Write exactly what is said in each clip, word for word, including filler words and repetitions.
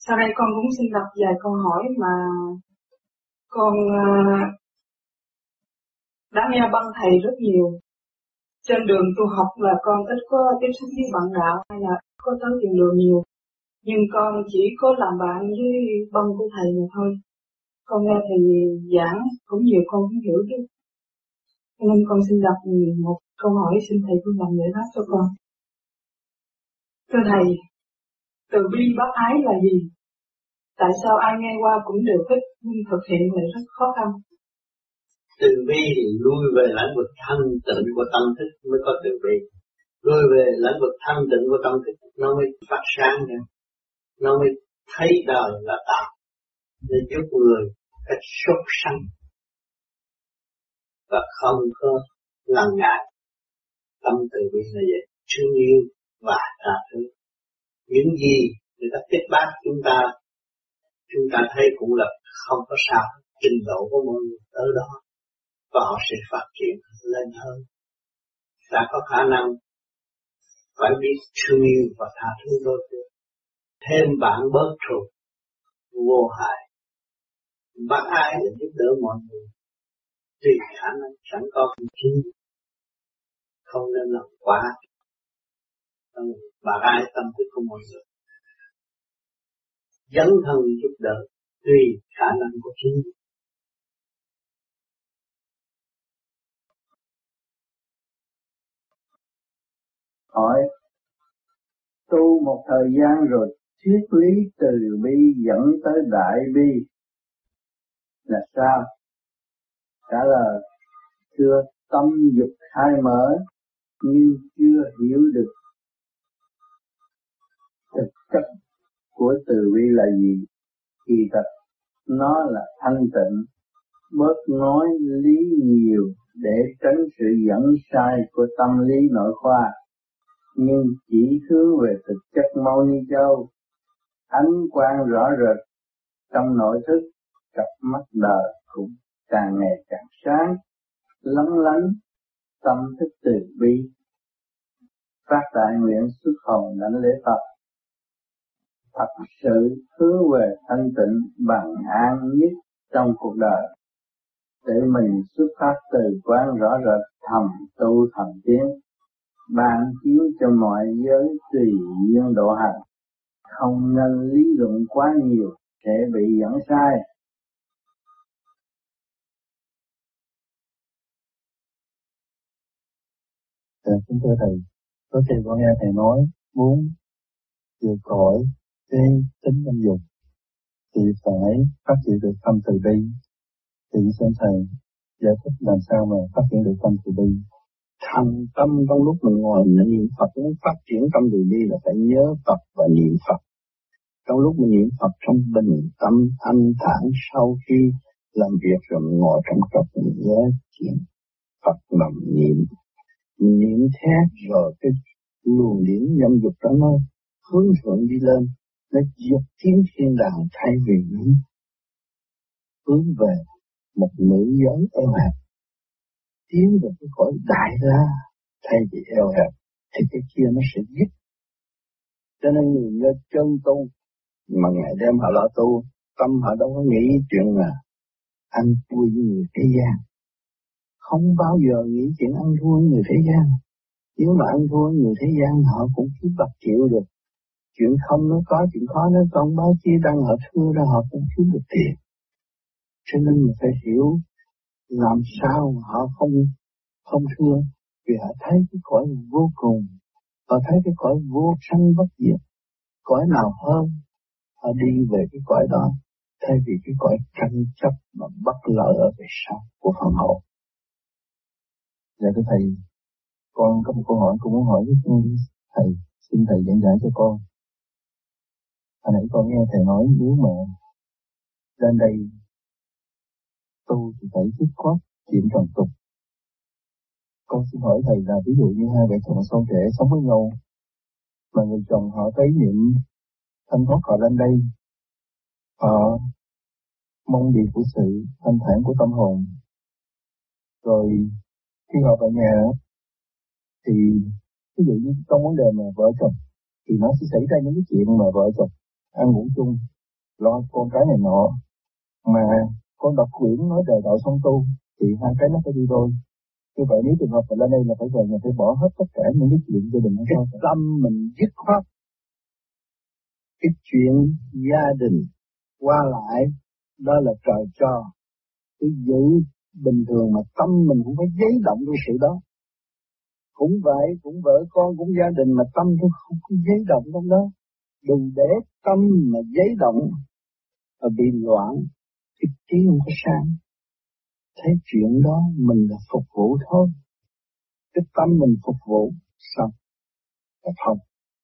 Sau đây con cũng xin đọc vài câu hỏi mà con uh, đã nghe băng thầy rất nhiều. Trên đường tu học là con ít có tiếp xúc với bạn đạo hay là có tới tiền đường nhiều. Nhưng con chỉ có làm bạn với băng của thầy mà thôi. Con nghe thầy giảng cũng nhiều con cũng hiểu chứ. Nên con xin đọc một câu hỏi, xin thầy vui lòng giải đáp cho con. Thưa thầy, từ bi bác ái là gì? Tại sao ai nghe qua cũng đều thích nhưng thực hiện lại rất khó khăn? Từ bi thì lui về lãnh vực thanh tịnh của tâm thức mới có từ bi. Lui về lãnh vực thanh tịnh của tâm thức nó mới phát sáng ra. Nó mới thấy đời là tạo để giúp người cách sốt sắng và không có lằng ngại. Tâm từ bi là vậy, thương yêu và tha thứ. Những gì người ta kết bác chúng ta, chúng ta thấy cũng là không có sao, trình độ của mọi người tới đó và họ sẽ phát triển lên hơn. Ta có khả năng phải biết thương yêu và tha thứ đối phương. Thêm bạn bớt thù vô hại. Bác ái để giúp đỡ mọi người tùy khả năng sẵn có của chính, không nên làm quá. Bác ái tâm thức của mọi người, dấn thân giúp đỡ tùy khả năng của chính. Hỏi, tu một thời gian rồi triết lý từ bi dẫn tới đại bi là sao? Trả lời, thưa, tâm dục khai mở nhưng chưa hiểu được thực chất của từ bi là gì. Kỳ thật nó là thanh tịnh, bớt nói lý nhiều để tránh sự dẫn sai của tâm lý nội khoa, nhưng chỉ hướng về thực chất Mâu Ni Châu. Ánh quang rõ rệt trong nội thức, cặp mắt đời cũng càng ngày càng sáng, lóng lánh, tâm thức từ bi, phát đại nguyện xuất hồn đảnh lễ Phật. Thật sự hướng về thanh tịnh bằng an nhất trong cuộc đời, để mình xuất phát từ quán rõ rệt thầm tu thầm tiến, ban chiếu cho mọi giới tùy duyên độ hành, không nên lý luận quá nhiều sẽ bị dẫn sai. Dạ, kính thưa thầy, có khi con nghe thầy nói muốn vượt khỏi cái tính tâm dục thì phải phát triển được tâm từ bi. Thì xin thầy giải thích làm sao mà phát triển được tâm từ bi. Thành tâm trong lúc mình ngồi niệm Phật, muốn phát triển tâm từ bi là phải nhớ Phật và niệm Phật. Trong lúc mình niệm Phật trong bình tâm thanh thản, sau khi làm việc rồi mình ngồi trong trọc mình nhớ chuyện Phật làm niệm. Niệm thét rồi cái luồng điển dâm dục đó nó hướng thượng đi lên, nó dục tiến thiên đàng thay vì nó hướng về một nữ giới eo hẹp, tiến về cái cõi đại la thay vì eo hẹp, thì cái kia nó sẽ dứt. Cho nên người nhớ chân tu mà ngày đêm họ lo tu, tâm họ đâu có nghĩ chuyện là ăn thua với người thế gian, không bao giờ nghĩ chuyện ăn thua với người thế gian. Nếu mà ăn thua với người thế gian họ cũng cứ bạc chịu được. Chuyện không nó có, chuyện khó nó không, báo chí đăng họ thưa ra họ cũng kiếm được tiền. Cho nên mình phải hiểu làm sao họ không không thưa, vì họ thấy cái cõi vô cùng, họ thấy cái cõi vô sanh bất diệt, cõi nào hơn họ đi về cái cõi đó, thay vì cái cõi tranh chấp mà bất lợi ở về sau của phần hồn. Dạ thưa thầy, con có một câu hỏi cũng muốn hỏi với thầy, xin thầy giảng giải cho con. Hồi nãy con nghe thầy nói nếu mà lên đây tu thì phải dứt khoát chuyện trần tục. Con xin hỏi thầy là ví dụ như hai vợ chồng son trẻ sống với nhau, mà người chồng họ tế niệm thanh thoát họ lên đây, họ mong điều của sự thanh thản của tâm hồn, rồi khi họ vào nhà thì ví dụ như trong vấn đề mà vợ chồng thì nó sẽ xảy ra những cái chuyện mà vợ chồng ăn ngủ chung lo con cái này nọ, mà con đọc quyển nói đời đạo song tu, thì hai cái nó phải đi đôi. Như vậy nếu trường hợp phải lên đây là phải về nhà phải bỏ hết tất cả những cái chuyện gia đình. Cái tâm mình dứt khoát. Cái chuyện gia đình qua lại đó là trời cho. Cái giữ bình thường mà tâm mình cũng phải giấy động với sự đó. Cũng vậy, cũng vợ con, cũng gia đình mà tâm tôi không có giấy động trong đó. Đừng để tâm mà giấy động và bị loạn, cái trí không có sáng. Thấy chuyện đó mình là phục vụ thôi. Cái tâm mình phục vụ xong là thông.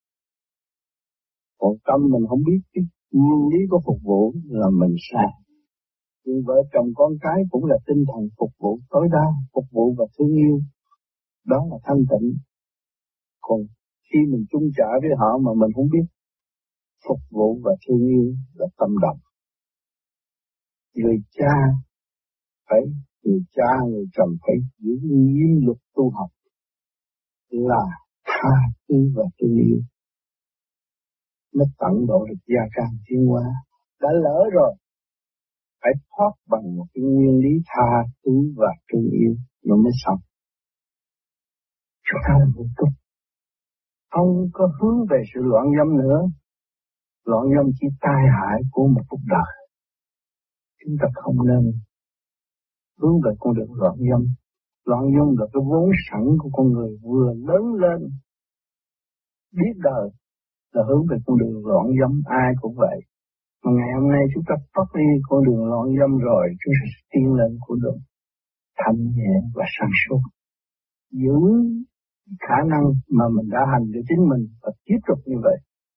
Còn tâm mình không biết cái nguyên lý của phục vụ là mình sai. Nhưng vợ chồng con cái cũng là tinh thần phục vụ tối đa, phục vụ và thương yêu. Đó là thanh tịnh. Còn khi mình chung trả với họ mà mình không biết phục vụ và thương yêu là tâm động. Người cha phải, người cha, người chồng phải giữ nghiêm luật tu học là tha thứ và thương yêu. Nó tận độ được gia can tiến hóa. Đã lỡ rồi, phải thoát bằng một cái nguyên lý tha thứ và thương yêu nó mới xong. Chúng ta là một tốt. Không có hướng về sự loạn dâm nữa. Loạn dâm chỉ tai hại của một cuộc đời. Chúng ta không nên hướng về con đường loạn dâm. Loạn dâm là cái vốn sẵn của con người vừa lớn lên. Biết đời là hướng về con đường loạn dâm, ai cũng vậy. Mà ngày hôm nay chúng ta thoát đi con đường loạn dâm rồi, chúng ta sẽ tiến lên con đường thanh nhẹ và sáng suốt. Giữ khả năng mà mình đã hành cho chính mình và tiếp tục như vậy.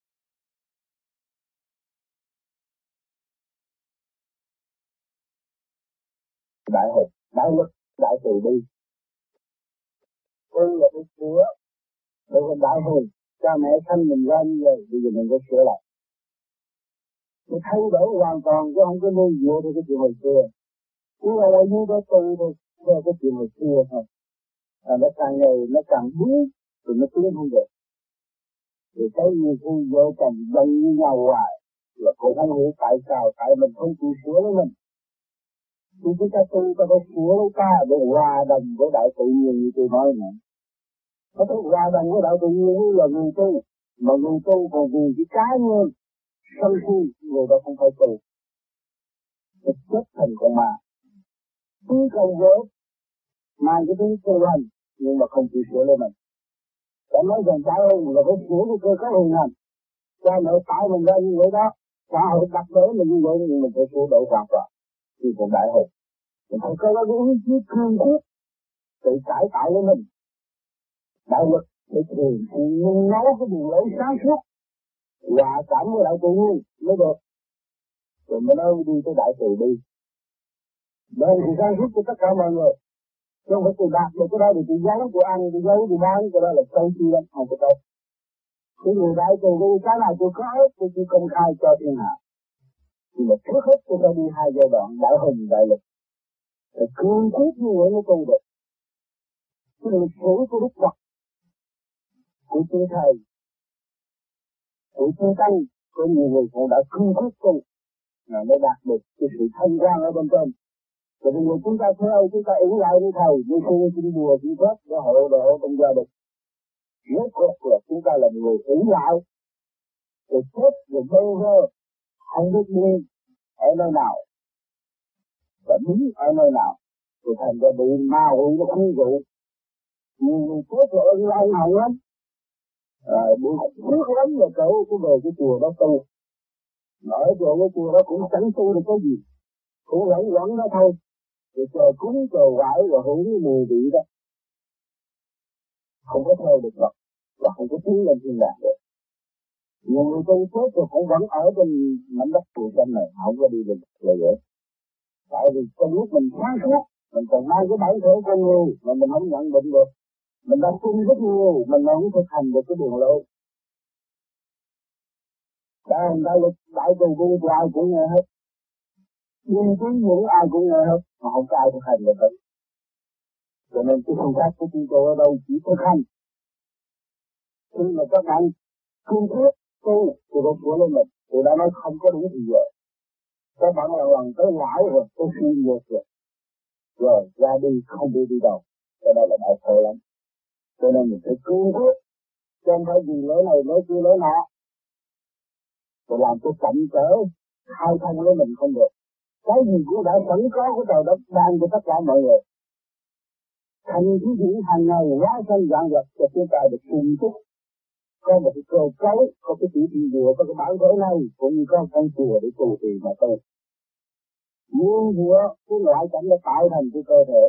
Đại hồn, đại lực, đại từ bi. Tôi là cái sửa, tôi là đại hồn, cha mẹ sanh mình ra như vậy, bây giờ mình phải sửa lại. Mình thay đổi hoàn toàn chứ không có nuôi dựa theo cái chuyện hồi xưa. Chỉ là là như đó tôi thôi, theo cái chuyện hồi xưa thôi. À, nó càng ngày nó càng biến, rồi nó tiến không được. Thì cái nhiều khi vợ chồng dân như nhau hoài, là cũng không hiểu tại sao, tại mình không chịu sửa với mình. Thì chúng ta tu ta phải sửa lấy ta để hòa đồng với đại tự nhiên như tôi nói này. Có thể hòa đồng với đại tự nhiên như là người tu, mà người tu còn vì cái cá nhân, sân si, người đó không phải tu. Thì chết thành con ma. Cứ cầu vỡ, mang cái tiếng tu hành, nhưng mà không chịu sửa lấy mình. Đã nói rằng trả ơn là phải sửa cái cơ cấu hình hành. Cha mẹ tạo mình ra như vậy đó, xã hội đặt để mình như vậy nhưng mình phải sửa đổi hoàn toàn. Thì còn đại hồn. Mình phải có cái ý chí cương quyết tự cải tạo với mình. Đại lực để thường xuyên nói cái đường lối sáng suốt, hòa cảm với đại tự nhiên mới được. Rồi mình ơi đi tới đại từ bi. Đây thì sáng suốt cho tất cả mọi người. Chứ không phải tôi đạt được cái đó thì tôi giấu, tôi ăn, tôi giấu, tôi bán, cái đó là sâu chi lắm, không có tốt. Cái người đại từ bi, cái nào tôi có hết, tôi chỉ công khai cho thiên hạ. Nhưng mà trước hết tôi phải đi hai giai đoạn đại hùng đại lực. Rồi cương quyết như vậy mới tu được. Cái lịch sử của Đức Phật, của chư thầy, của chư tăng, có nhiều người cũng đã cương quyết tu, mới đạt được cái sự thanh quan ở bên trên. Rồi bây giờ chúng ta theo, chúng ta ứng lại với thầy, như sư, xin đùa, xin phép, để hộ độ trong gia đình. Rốt cuộc là chúng ta là người ứng lại, rồi chết, rồi bơ vơ, không biết đi ở nơi nào, và đứng ở nơi nào, rồi thành ra bị ma hủy nó không dụ. Nhiều người chết là ơn lâu hồng lắm, à, bị phước lắm là cỡ cái về cái chùa đó tu. Ở chỗ cái chùa đó cũng chẳng tu được cái gì, cũng lẫn quẩn đó thôi. Rồi chờ cúng chờ vải và hưởng cái mùi vị đó. Không có theo được Phật và không có tiến lên thiên đàng được. Nhiều người tu chết rồi cũng vẫn ở trên mảnh đất phù tranh này, không có đi được là vậy. Tại vì trong lúc mình sáng suốt, mình còn mang cái bản thể con người mà mình không nhận định được. Mình đã tin rất nhiều, mình không thực hành được cái đường lối. Đại đại lực, đại từ bi của ai cũng nghe hết. Nhưng tiếng những ai cũng nghe hết, mà không có ai thực hành được hết. Cho nên cái phương pháp của chúng tôi ở đâu chỉ thực hành. Khi mà các bạn cương quyết tu, thì tôi sửa lên mình, tôi đã nói không có đủ thì giờ. Các bạn là lần tới lão rồi, tôi suy nhược rồi. Rồi ra đi không biết đi đâu. Cái đó là đại khổ lắm. Cho nên mình phải cương quyết. Chứ không phải vì lỗi này, lỗi kia, lỗi nọ. Rồi làm cho chậm trễ, khai thông với mình không được. Cái gì cũng đã sẵn có của trời đất ban cho tất cả mọi người. Thành thí diễn hàng ngày hóa sanh dạng vật cho chúng ta được sung túc. Có một cái cơ cấu, có cái chỉ thị địa, có cái bản thể này, cũng như có con chùa để tu trì mà tu. Nguyên vừa cái loại cảnh nó tạo thành cái cơ thể.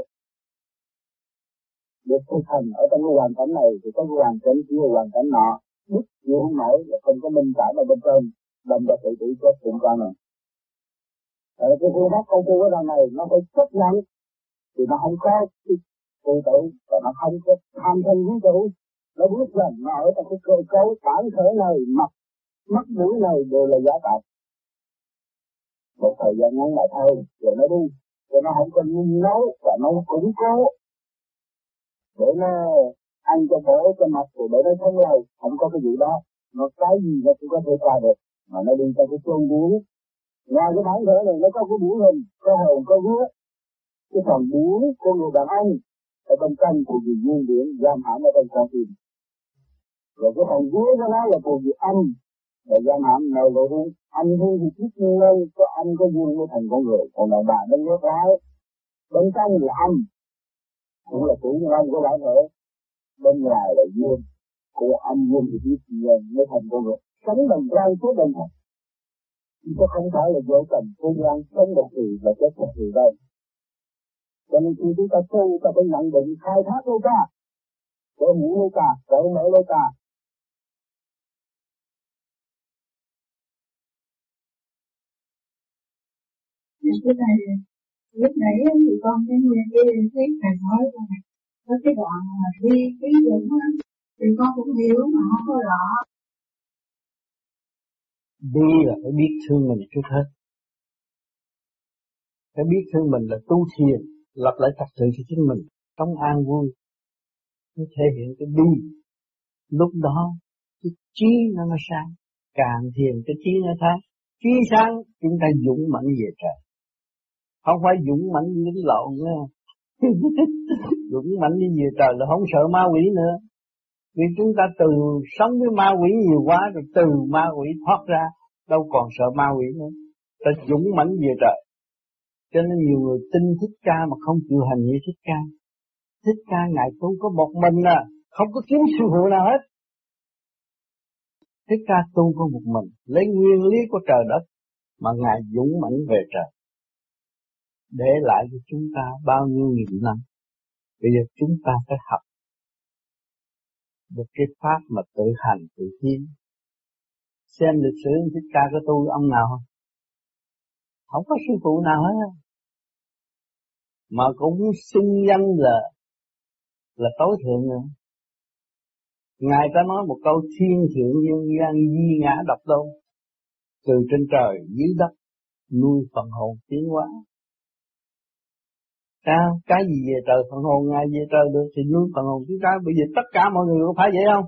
Được thực hành ở trong cái hoàn cảnh này thì có cái hoàn cảnh kia, hoàn cảnh nọ. Đức chịu không nổi là không có minh cảm ở bên trên, đâm ra tự tử chết cũng qua này. Ở cái phương pháp công phu ở đằng này nó phải chấp nhận thì nó không có cái tự tử và nó không có tham thân ví dụ. Nó biết rằng nó ở trong cái cơ cấu bản thể này, mặt, mắt mũi này đều là giả tạo. Một thời gian ngắn lại thôi, rồi nó đi, rồi nó không có nung nấu và nó củng cố. Để nó ăn cho bổ cho mặt, rồi để nó sống lâu, không có cái gì đó. Nó cái gì nó cũng có thể qua được, mà nó đi trong cái chuông điển. Ngoài cái bản thể này nó có cái điển hình, có hồn, có vía. Cái phần điển của người đàn ông ở bên trong của vị nguyên điển giam hãm ở trong con tim. Rồi cái phần vía của nó là của vị âm, và giam hãm nơi lộ hương. Âm hương thì chiếc lên, có âm có dương mới thành con người, còn đàn bà nó ngược lại. Bên trong là âm, cũng là chủ nhân âm của bản thể. Bên ngoài là dương, của âm dương thì chiếc lên mới thành con người. Sống đồng quan suốt đồng thật. Chứ không phải là vợ chồng cô gian sống một kỳ và chết một kỳ đâu. Cho nên khi chúng ta tu, ta phải nhận định khai thác lô ca, để hiểu lô ca, để mở lô ca. Cái này, lúc nãy thì con thấy nghe cái thấy thầy nói là có cái đoạn mà đi ví dụ á, thì con cũng hiểu mà không có rõ. Đi là phải biết thương mình trước hết. Phải biết thương mình là tu thiền, lập lại trật tự cho chính mình, sống an vui. Nó thể hiện cái đi. Lúc đó, cái trí nó nó sáng. Càng thiền cái trí nó sáng. Trí sáng, chúng ta dũng mãnh về trời. Không phải dũng mãnh lính lộn nữa. Dũng mãnh đi về trời là không sợ ma quỷ nữa. Vì chúng ta từ sống với ma quỷ nhiều quá, rồi từ ma quỷ thoát ra, đâu còn sợ ma quỷ nữa. Ta dũng mãnh về trời. Cho nên nhiều người tin Thích Ca mà không chịu hành như Thích Ca. Thích Ca Ngài tu có một mình à, không có kiếm sư phụ nào hết. Thích Ca tu có một mình, lấy nguyên lý của trời đất, mà Ngài dũng mãnh về trời. Để lại cho chúng ta bao nhiêu nghìn năm. Bây giờ chúng ta phải học được cái pháp mà tự hành, tự tiến. Xem lịch sử Thích Ca có tu ông nào không? Không có sư phụ nào hết. Mà cũng xưng danh là là tối thượng nữa. Ngài ta nói một câu thiên thượng nhân gian di ngã độc tôn. Từ trên trời dưới đất nuôi phần hồn tiến hóa. Sao? Cái gì về trời phần hồn, Ngài về trời được thì nuôi phần hồn tiến hóa. Bây giờ tất cả mọi người có phải vậy không?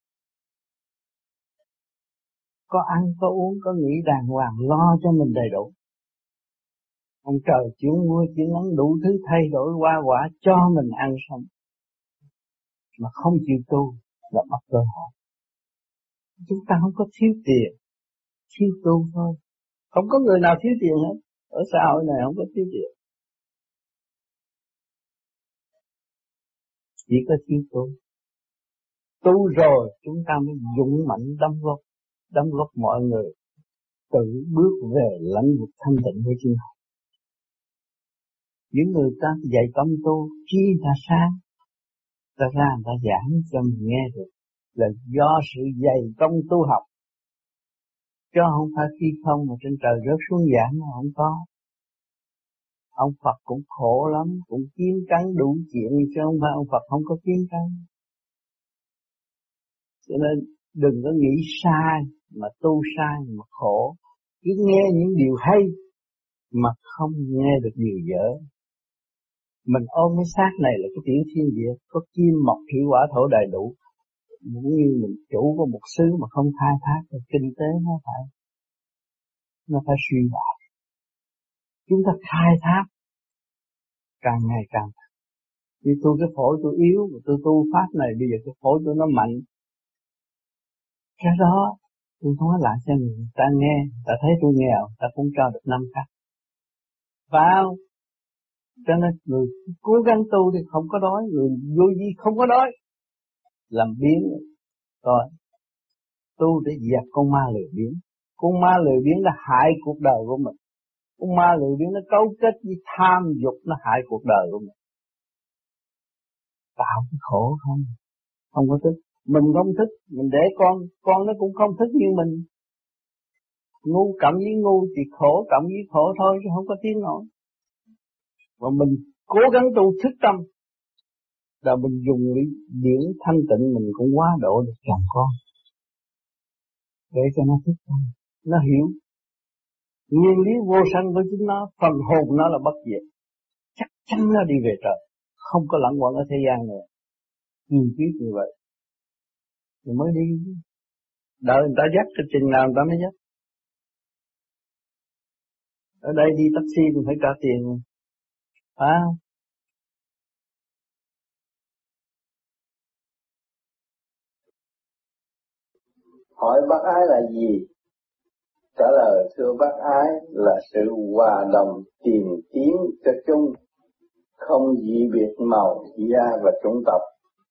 Có ăn, có uống, có nghĩ đàng hoàng, lo cho mình đầy đủ. Ông trời chuyển mưa, chuyển nắng đủ thứ thay đổi qua quả cho mình ăn sống. Mà không chịu tu là mất cơ hội. Chúng ta không có thiếu tiền, thiếu tu thôi. Không có người nào thiếu tiền hết. Ở xã hội này không có thiếu tiền. Chỉ có thiếu tu. Tu rồi chúng ta mới dũng mãnh đóng góp, đóng góp mọi người tự bước về lãnh vực thanh tịnh với chính họ. Những người ta dạy tâm tu, chi ta sáng, ta ra người ta giảng cho mình nghe được, là do sự dày công tu học. Chứ không phải khi không mà trên trời rớt xuống giảng mà không có. Ông Phật cũng khổ lắm, cũng kiếm cắn đủ chuyện, chứ không phải ông Phật không có kiếm cắn. Cho nên đừng có nghĩ sai mà tu sai mà khổ. Cứ nghe những điều hay mà không nghe được điều dở. Mình ôm cái xác này là cái tiểu thiên địa, có kim mộc thủy hỏa thổ đầy đủ. Cũng như mình chủ của một xứ mà không khai thác thì kinh tế nó phải nó phải suy bại. chúng ta khai thác càng ngày càng. Như tôi cái phổi tôi yếu, tôi tu pháp này bây giờ cái phổi tôi nó mạnh. Cái đó tôi nói lại cho người ta nghe, ta thấy tôi nghèo, ta cũng cho được năm khác. Vào, cho nên người cố gắng tu thì không có đói, người vô vi không có đói. Làm biến, rồi tu để dẹp con ma lười biếng. Con ma lười biếng nó hại cuộc đời của mình. Con ma lười biếng nó cấu kết với tham dục, nó hại cuộc đời của mình. Tạo cái khổ không, không có thích. Mình không thích, mình để con, con nó cũng không thích như mình. Ngu cộng với ngu thì khổ cộng với khổ thôi chứ không có tiến nổi. Và mình cố gắng tu thức tâm, rồi mình dùng điển thanh tịnh mình cũng quá độ được chồng con. Để cho nó thức tâm, nó hiểu. Nguyên lý vô sanh của chính nó, phần hồn nó là bất diệt. Chắc chắn nó đi về trời, không có lẫn quẩn ở thế gian nữa. Kiên quyết như vậy. Rồi mới đi. Đợi người ta dắt cho chừng nào người ta mới dắt. Ở đây đi taxi thì phải trả tiền. Phải không? Hỏi bác ái là gì? Trả lời thưa bác ái là sự hòa đồng tìm kiếm cho chung, không dị biệt màu, da và chủng tộc.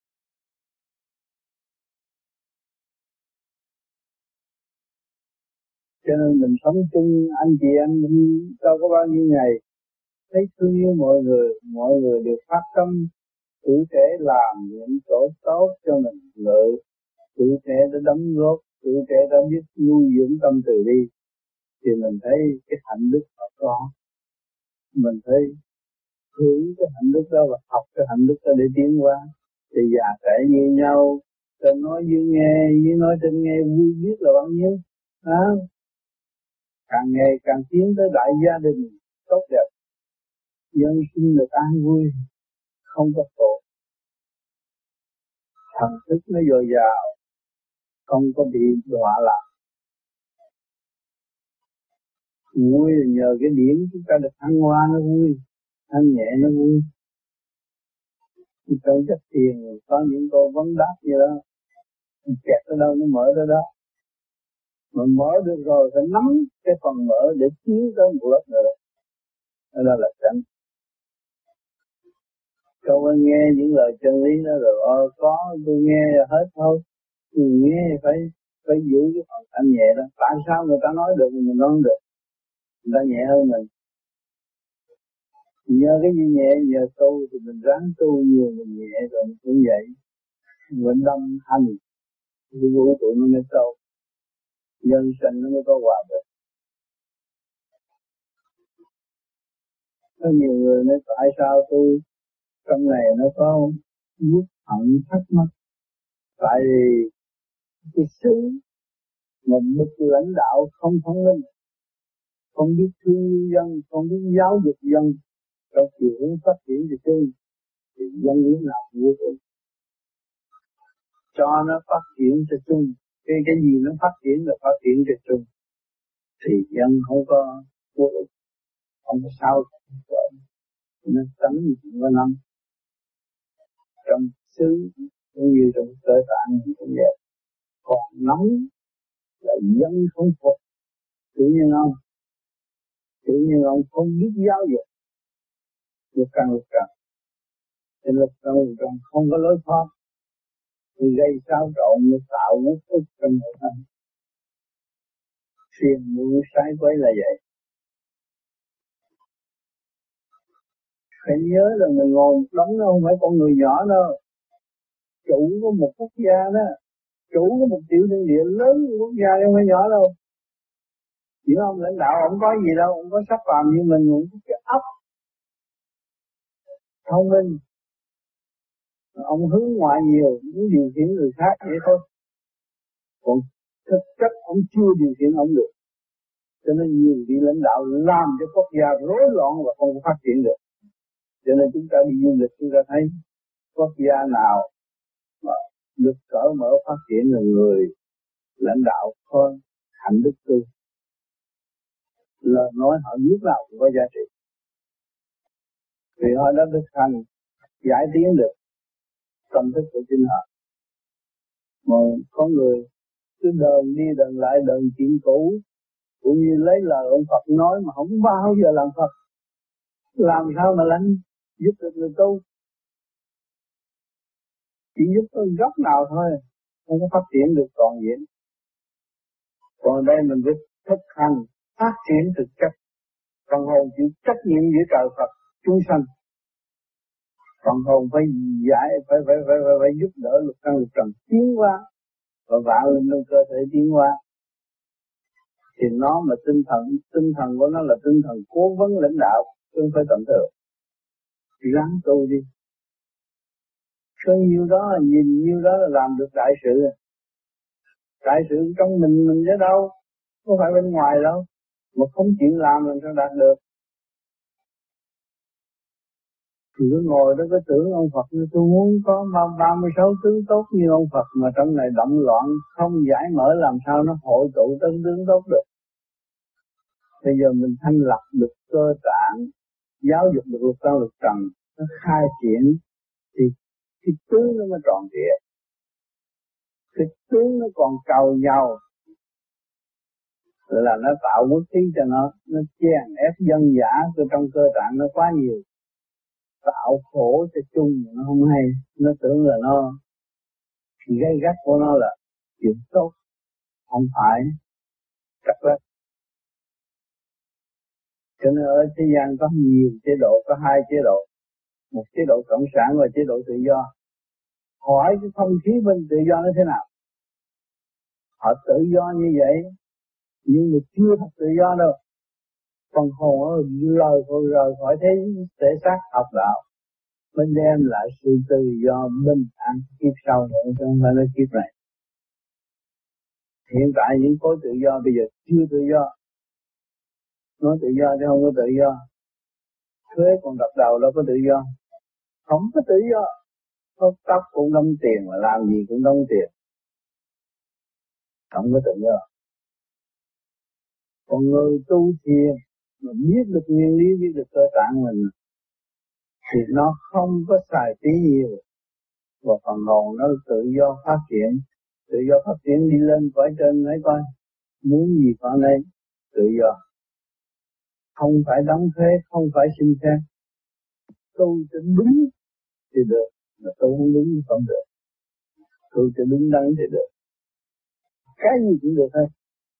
Cho nên mình sống chung anh chị em mình đâu có bao nhiêu ngày thấy thương yêu mọi người, mọi người đều phát tâm tự thể làm những chỗ tốt cho mình lợi, tự thể đã đóng góp, tự thể đã biết nuôi dưỡng tâm từ đi, thì mình thấy cái hạnh đức họ có, mình thấy hưởng cái hạnh đức đó và học cái hạnh đức đó để tiến qua, thì già trẻ như nhau, trên nói dưới nghe, dưới nói trên nghe, vui biết là bao nhiêu, à, càng ngày càng tiến tới đại gia đình tốt đẹp, dân sinh được an vui, không có khổ, thần thức nó dồi dào, không có bị đọa lạc. Vui là nhờ cái điểm chúng ta được thăng hoa nó vui, ăn nhẹ nó vui. Trong chất tiền có những câu vấn đáp như đó, kẹt ở đâu nó mở tới đó. Mà mở được rồi phải nắm cái phần mở để tiến tới một lớp nữa. Đó là tránh. Câu nghe những lời chân lý đó rồi, ờ, có tôi nghe hết thôi. Tôi nghe phải phải giữ cái phần thanh nhẹ đó. Tại sao người ta nói được mình nói không được? Người ta nhẹ hơn mình. Nhờ cái gì nhẹ, nhờ tu thì mình ráng tu nhiều, mình nhẹ rồi mình cũng vậy. Mình đâm hành, cái vũ trụ nó mới sâu, nhân sinh nó mới có hòa bình. Có nhiều người nói tại sao tôi trong này nó có quốc hận thắc mắc. Tại vì cái xứ một bậc lãnh đạo không thông minh, không biết thương yêu dân, không biết giáo dục dân trong chiều hướng phát triển cho chung, thì dân lúc nào cũng vô ích. Cho nó phát triển cho chung, cái cái gì nó phát triển là phát triển cho chung, thì dân không có vô ích, không có sao cả. Nó tránh chuyện qua năm trong xứ cũng như trong cơ tạng cũng vậy. Còn nóng là dân không phục, tự nhiên ông tự nhiên ông không biết giáo dục được càng lúc càng, thì lúc càng lúc càng không có lối thoát, thì gây xáo trộn mới tạo mất ức trong nội tâm. Phiền muộn sai quấy là vậy. Phải nhớ là mình ngồi một đống đó không phải con người nhỏ đâu. Chủ của một quốc gia đó, chủ của một tiểu thiên địa lớn của quốc gia không phải nhỏ đâu. Chỉ ông lãnh đạo ông có gì đâu, ông có sắp phàm như mình, ông có cái óc thông minh, ông hướng ngoại nhiều, muốn điều khiển người khác vậy thôi. Còn thực chất ông chưa điều khiển ông được, cho nên nhiều vị lãnh đạo làm cho quốc gia rối loạn và không phát triển được. Cho nên chúng ta đi du lịch chúng ta thấy quốc gia nào mà được cởi mở phát triển là người lãnh đạo có hạnh đức tư, lời nói họ lúc nào cũng có giá trị. Vì họ đã thực hành giải tiến được tâm thức của chính họ. Mà có người cứ đờn đi đờn lại đờn chuyện cũ, cũng như lấy lời ông Phật nói mà không bao giờ làm Phật, làm sao mà lãnh giúp được người tu? Chỉ giúp có góc nào thôi, không có phát triển được toàn diện. Còn đây mình biết thực hành phát triển thực chất, phần hồn chịu trách nhiệm với trời Phật chúng sanh. Phần hồn phải giải, phải phải phải phải, phải giúp đỡ lục căn lục trần tiến hóa và vạn linh trong cơ thể tiến hóa. Thì nó mà tinh thần, tinh thần của nó là tinh thần cố vấn lãnh đạo, chứ không phải tầm thường. Ráng tu đi. Có nhiêu đó, nhìn nhiêu đó là làm được đại sự. Đại sự trong mình mình chứ đâu, không phải bên ngoài đâu. Mà không chuyện làm mình sao đạt được. Thì cứ ngồi đó cứ tưởng ông Phật, tôi muốn có ba mươi sáu tướng tốt như ông Phật, mà trong này động loạn không giải mở làm sao nó hội tụ tân tướng tốt được. Bây giờ mình thanh lập được cơ tạng, giáo dục được lục căn lục trần, nó khai triển thì cái tướng nó mới tròn trịa. Cái tướng nó còn cầu nhau là nó tạo mức khí cho nó, nó chèn ép dân dã từ trong cơ tạng nó quá nhiều, tạo khổ cho chung nó không hay, nó tưởng là nó gây gắt của nó là chuyện tốt, không phải cắt lách. Cho nên ở thế gian có nhiều chế độ, có hai chế độ, một chế độ cộng sản và chế độ tự do. Hỏi cái không khí bên tự do nó thế nào? Họ tự do như vậy, nhưng mà chưa thật tự do đâu. Phần hồn nó rời khỏi rời khỏi thế thể xác học đạo, mới đem lại sự tự do bình an kiếp sau nữa, chứ không phải nói kiếp này. Hiện tại những khối tự do bây giờ chưa tự do. Nói tự do chứ không có tự do. Thuế còn đập đầu đâu có tự do. Không có tự do. Hớt tóc cũng đóng tiền, mà làm gì cũng đóng tiền. Không có tự do. Còn người tu thiền mà biết được nguyên lý, biết được cơ tạng mình, thì nó không có xài tí nhiều, và phần hồn nó tự do phát triển, tự do phát triển đi lên cõi trên nói coi, muốn gì con đây, tự do, không phải đóng thuế, không phải xin phép, tu cho đúng thì được, mà tu không đúng thì không được, tu cho đúng đắn thì được, cái gì cũng được hết.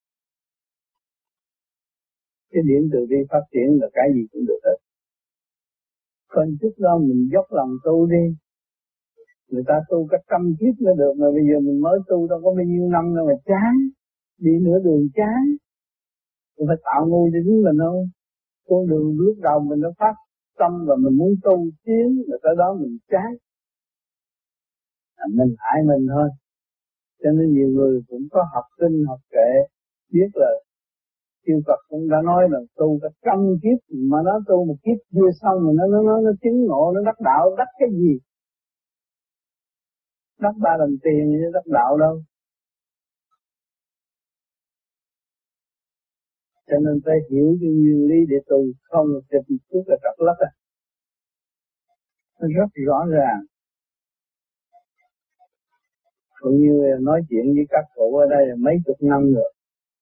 Cái điểm từ bi phát triển là cái gì cũng được hết. Còn trước đó mình dốc lòng tu đi. Người ta tu cả trăm kiếp mới được, mà bây giờ mình mới tu đâu có bao nhiêu năm đâu mà chán. Đi nửa đường chán. Mình phải tạo ngu cho chính mình không? Con đường lúc đầu mình đã phát tâm và mình muốn tu tiến, rồi tới đó mình chán. À, mình hại mình thôi. Cho nên nhiều người cũng có học kinh, học kệ, biết là chư Phật cũng đã nói là tu cả trăm kiếp, mà nó tu một kiếp chưa xong mà nó nó nó, nó chứng ngộ, nó đắc đạo, đắc cái gì? Đắc ba lần tiền chứ đắc đạo đâu. Cho nên phải hiểu cái nguyên lý để tu, không trực chút là trật lất à. Nó rất rõ ràng. Cũng như nói chuyện với các cụ ở đây là mấy chục năm rồi.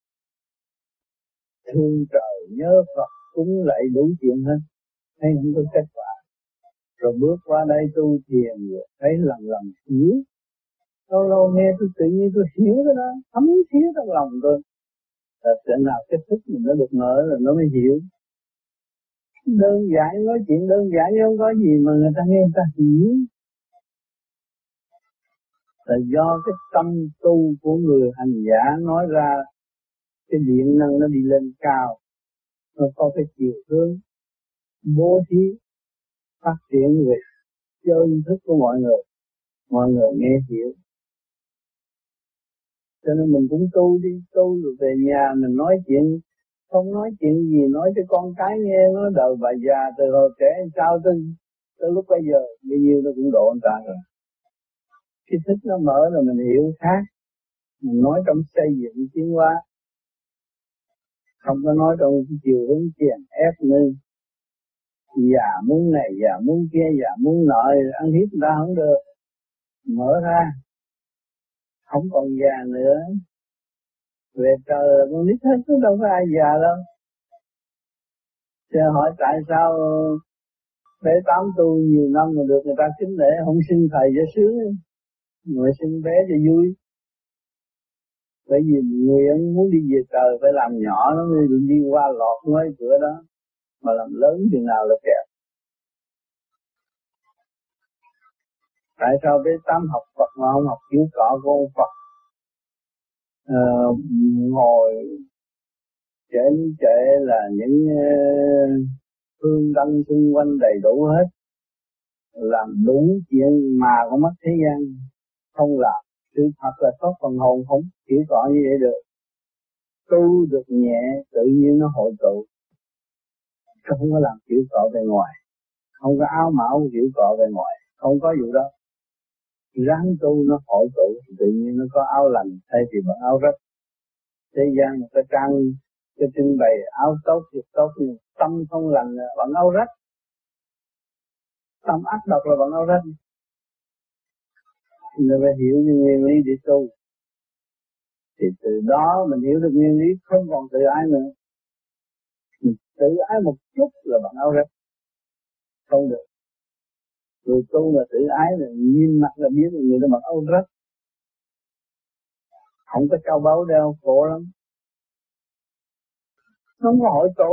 Thương trời nhớ Phật cúng lạy đủ chuyện hết, thấy không có kết quả. Rồi bước qua đây tu thiền rồi thấy lần lần hiểu. Lâu lâu nghe tôi tự nhiên tôi hiểu cái đó, thấm thía trong lòng tôi. Là chỗ nào kết thúc mình nó được mở rồi nó mới hiểu. Đơn giản, nói chuyện đơn giản không có gì mà người ta nghe người ta hiểu. Là do cái tâm tu của người hành giả nói ra, cái điện năng nó đi lên cao, nó có cái chiều hướng bố thí phát triển về chân thức của mọi người, mọi người nghe hiểu. Cho nên mình cũng tu đi, tu rồi về nhà mình nói chuyện, không nói chuyện gì, nói cho con cái nghe, nó đời bà già từ hồi trẻ sao tới, tới lúc bây giờ, bao nhiêu nó cũng độ người ta rồi. Cái thức nó mở rồi mình hiểu khác, mình nói trong xây dựng tiến hóa, không có nói trong cái chiều hướng chèn ép nữa. Già muốn này, già muốn kia, già muốn nọ, ăn hiếp người ta không được. Mở ra, không còn già nữa. Về trời là con nít hết, đâu có ai già đâu. Chứ hỏi tại sao bé tám tu nhiều năm mà được người ta kính lễ, không xin thầy cho sướng, mà xin bé cho vui. Bởi vì nguyện muốn đi về trời phải làm nhỏ nó mới đi qua lọt mấy cửa đó, mà làm lớn chừng nào là kẹt. Tại sao bé tám học Phật mà không học kiểu cọ của ông Phật? À, ngồi trên trệ là những phương tân xung quanh đầy đủ hết, làm đúng chuyện mà con mắt thế gian không làm. Sự thật là có phần hồn không kiểu cọ như vậy được. Tu được nhẹ tự nhiên nó hội tụ, không có làm kiểu cọ về ngoài, không có áo mão kiểu cọ về ngoài, không có vụ đó. Ráng tu nó hội tụ tự nhiên nó có áo lành thay vì bằng áo rách. Thế gian người ta trang cái trưng bày áo tốt thì tốt, nhưng tâm không lành là bằng áo rách. Tâm ác độc là bằng áo rách. Người phải hiểu những nguyên lý để tu. Thì từ đó mình hiểu được nguyên lý, không còn tự ái nữa. Mình tự ái một chút là bằng áo rách. Không được. Người tu mà tự ái là nhìn mặt là biết người ta mặc áo rách. Không có cao báu đeo, khổ lắm. Không có hội tụ.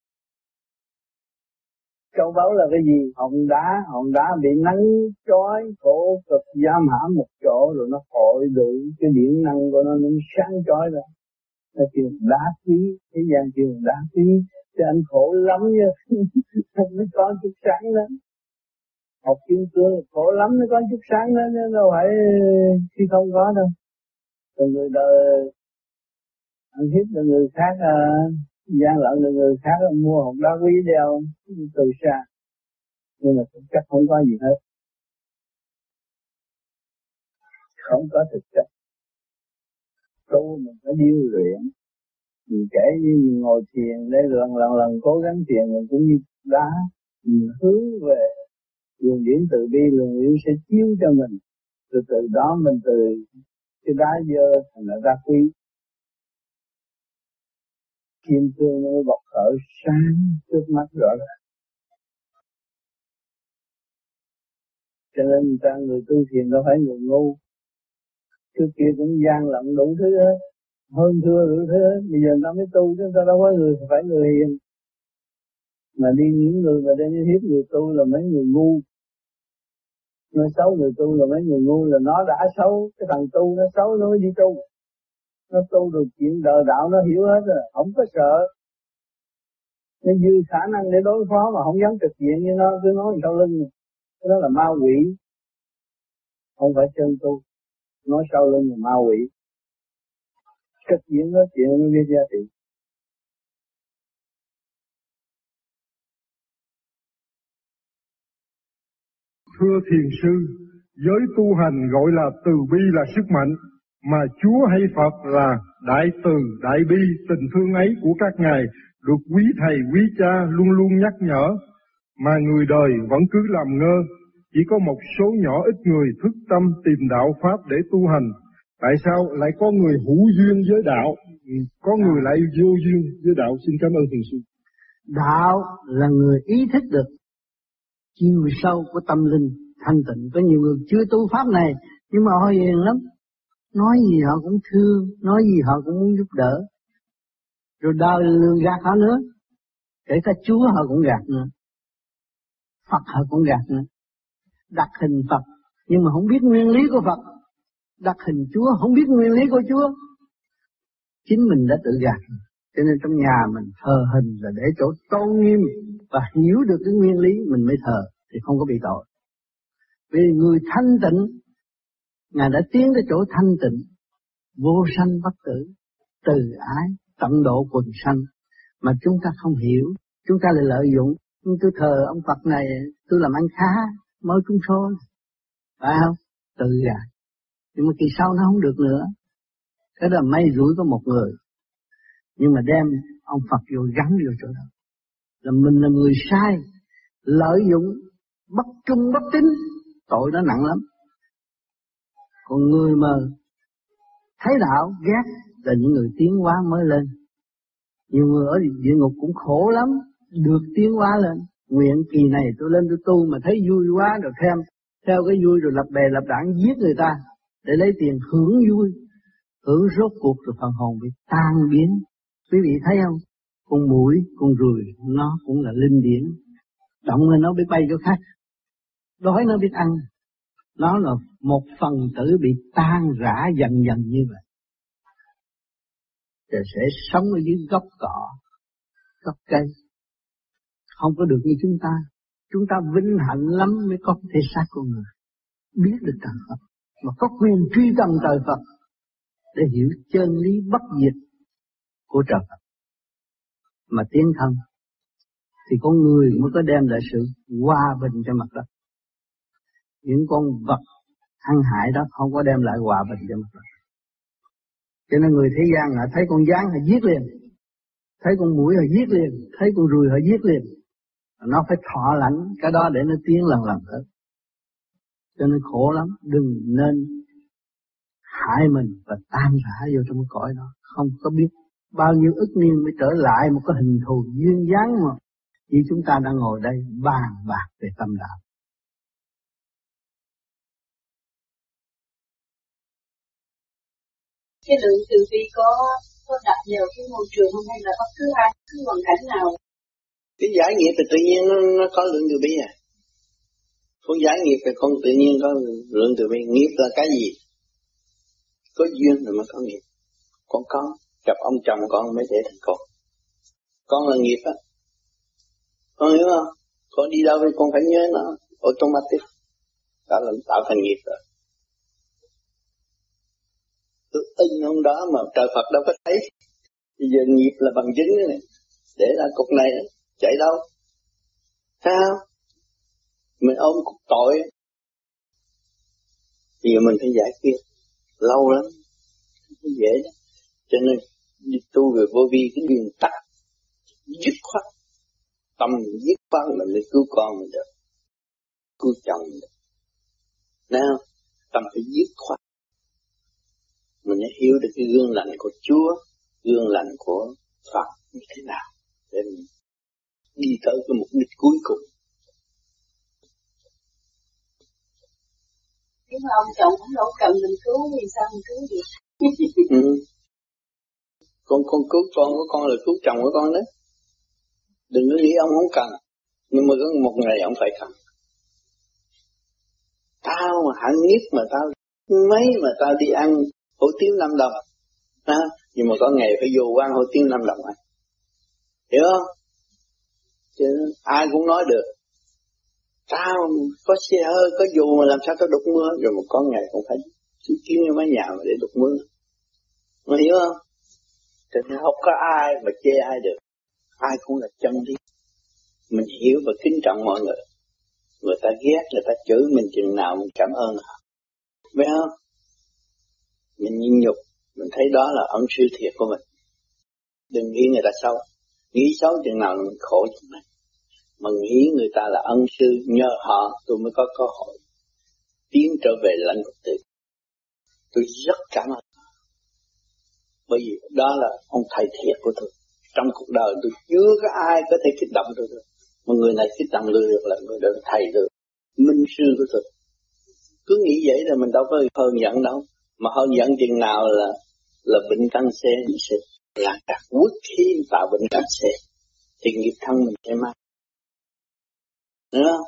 Châu báu là cái gì? Hòn đá, hòn đá bị nắng chói, khổ cực giam hãm một chỗ rồi nó hội đủ cái điện năng của nó, nó sáng chói ra. Nó kêu đá quý, thế gian kêu đá quý, cho anh khổ lắm chứ, nó có chút sáng đó. Học kim cương khổ lắm nó có chút sáng đó, chứ đâu phải khi không có đâu. Rồi người đời ăn hiếp được người khác, à, gian lận được người khác, mua hộp đá quý đeo từ xa, nhưng mà thực chất không có gì hết, không có thực chất. Tu mình phải điêu luyện, mình kể như mình ngồi thiền để lần lần lần cố gắng thiền, mình cũng như đá, mình hướng về luồng điển từ bi, luồng điển sẽ chiếu cho mình, từ từ đó mình từ cái đá dơ thành là đá quý. Kim cương nó mới bộc khởi sáng trước mắt rõ ràng. Cho nên người ta người tu thiền đâu phải người ngu. Trước kia cũng gian lận đủ thứ hết, hơn thưa đủ thứ hết. Bây giờ người ta mới tu, chứ người ta đâu có người phải người hiền. Mà đi những người mà đem hiếp người tu là mấy người ngu. Nói xấu người tu là mấy người ngu, là nó đã xấu, cái thằng tu nó xấu nó mới đi tu. Nó tu được chuyện đời đạo nó hiểu hết rồi, không có sợ. Nó dư khả năng để đối phó mà không dám trực diện với nó, cứ nói sau lưng. Cái đó là ma quỷ, không phải chân tu. Nói sau lưng là ma quỷ. Trực diện nói chuyện nó biết giá trị. Thưa thiền sư, giới tu hành gọi là từ bi là sức mạnh, mà Chúa hay Phật là đại từ, đại bi, tình thương ấy của các ngài được quý thầy, quý cha luôn luôn nhắc nhở, mà người đời vẫn cứ làm ngơ. Chỉ có một số nhỏ ít người thức tâm tìm đạo Pháp để tu hành. Tại sao lại có người hữu duyên với đạo, có người lại vô duyên với đạo? Xin cảm ơn thiền sư. Đạo là người ý thức được chiều sâu của tâm linh thanh tịnh. Có nhiều người chưa tu Pháp này, nhưng mà họ hiền lắm. Nói gì họ cũng thương, nói gì họ cũng muốn giúp đỡ. Rồi đời lường gạt họ nữa. Kể cả Chúa họ cũng gạt nữa. Phật họ cũng gạt nữa. Đặt hình Phật, nhưng mà không biết nguyên lý của Phật. Đặt hình Chúa, không biết nguyên lý của Chúa. Chính mình đã tự gạt. Cho nên trong nhà mình thờ hình là để chỗ tôn nghiêm và hiểu được cái nguyên lý mình mới thờ, thì không có bị tội. Vì người thanh tịnh, Ngài đã tiến tới chỗ thanh tịnh, vô sanh bất tử, từ ái, tận độ quần sanh, mà chúng ta không hiểu, chúng ta lại lợi dụng. Nhưng tôi thờ ông Phật này, tôi làm ăn khá, mới trúng số, phải không? Tự gạt. Nhưng mà kỳ sau nó không được nữa. Thế là may rủi có một người. Nhưng mà đem ông Phật vô gắn vô chỗ đó. Là mình là người sai, lợi dụng, bất trung bất tín, tội nó nặng lắm. Còn người mà thấy đạo ghét là những người tiến hóa mới lên. Nhiều người ở địa ngục cũng khổ lắm, được tiến hóa lên. Nguyện kỳ này tôi lên tôi tu mà thấy vui quá rồi theo, theo cái vui rồi lập bè lập đảng giết người ta để lấy tiền hưởng vui. Hưởng rốt cuộc rồi phần hồn bị tan biến. Quý vị thấy không? Con muỗi, con ruồi nó cũng là linh điển. Động lên nó biết bay chỗ khác. Đói nó biết ăn. Nó là một phần tử bị tan rã dần dần như vậy. Rồi sẽ sống ở dưới gốc cỏ, gốc cây. Không có được như chúng ta. Chúng ta vinh hạnh lắm mới có thể xác con người. Biết được trời Phật. Mà có quyền truy tầm trời Phật. Để hiểu chân lý bất diệt của trời Phật. Mà tiến thân. Thì con người mới có đem lại sự hòa bình cho mặt đất. Những con vật ăn hại đó không có đem lại hòa bình cho mặt đất. Cho nên người thế gian họ thấy con gián họ giết liền. Thấy con muỗi họ giết liền. Thấy con ruồi họ giết liền. Nó phải thọ lãnh cái đó để nó tiến lần lần nữa. Cho nên khổ lắm. Đừng nên hại mình và tan rã vô trong cái cõi đó. Không có biết bao nhiêu ức niên mới trở lại một cái hình thù duyên dáng mà như chúng ta đang ngồi đây bàn bạc về tâm đạo. Cái lượng từ bi có có đặt vào cái môi trường không hay là bất cứ ai, cứ hoàn cảnh nào? Cái giải nghiệp thì tự nhiên nó, nó có lượng từ bi à. Con giải nghiệp thì con tự nhiên có lượng từ bi. Nghiệp là cái gì? Có duyên rồi mới có nghiệp. Con có gặp ông chồng con mới để thành con. Con là nghiệp á. Con hiểu không? Con đi đâu thì con phải nhớ nó automatic. Đó là tạo thành nghiệp rồi. Tôi in ông đó mà trời Phật đâu có thấy. Bây giờ nghiệp là bằng chứng này. Để ra cục này chạy đâu? Sao? Mình ôm cục tội. Bây giờ mình phải giải quyết. Lâu lắm. Không dễ đó. Cho nên đi tu về vô vi cái nguyên tắc dứt khoát. Tâm dứt khoát là mới cứu con mình được. Cứu chồng mình được. Nào, tâm phải dứt khoát. Mình đã hiểu được cái gương lành của Chúa, gương lành của Phật như thế nào để mình đi tới cái mục đích cuối cùng. Nếu mà ông chồng cũng đâu cần mình cứu thì sao mình cứu được? ừ. Con con cứu con của con là cứu chồng của con đấy. Đừng có nghĩ ông không cần, nhưng mà có một ngày ông phải cần. Tao mà hạng nhất mà tao mấy mà tao đi ăn hủ tiếu năm đồng, à, nhưng mà có ngày phải vô ăn hủ tiếu năm đồng à. Hiểu không? Chứ ai cũng nói được. Tao có xe hơi, có dù mà làm sao tao đục mưa, rồi một con ngày cũng phải chỉ kiếm như mấy nhà mà để đục mưa. Mà hiểu không? Cho nên không có ai mà chê ai được. Ai cũng là chân lý. Mình hiểu và kính trọng mọi người. Người ta ghét, người ta chửi mình chừng nào mình cảm ơn họ. Biết không? Mình nhịn nhục, mình thấy đó là ân sư thiệt của mình. Đừng nghĩ người ta xấu. Nghĩ xấu chừng nào mình khổ chừng này. Mà nghĩ người ta là ân sư, nhờ họ tôi mới có cơ hội tiến trở về lãnh vực tự. Tôi rất cảm ơn. Bởi vì đó là ông thầy thiệt của tôi. Trong cuộc đời tôi chưa có ai có thể kích động tôi được. Mà người này kích động tôi được là người đó là thầy được. Minh sư của tôi. Cứ nghĩ vậy là mình đâu có hơn giận đâu. Mà hơn giận chừng nào là là bệnh canxi sẽ là cả quốc khí tạo bệnh canxi. Thì nghiệp thân mình sẽ mang. Đúng không?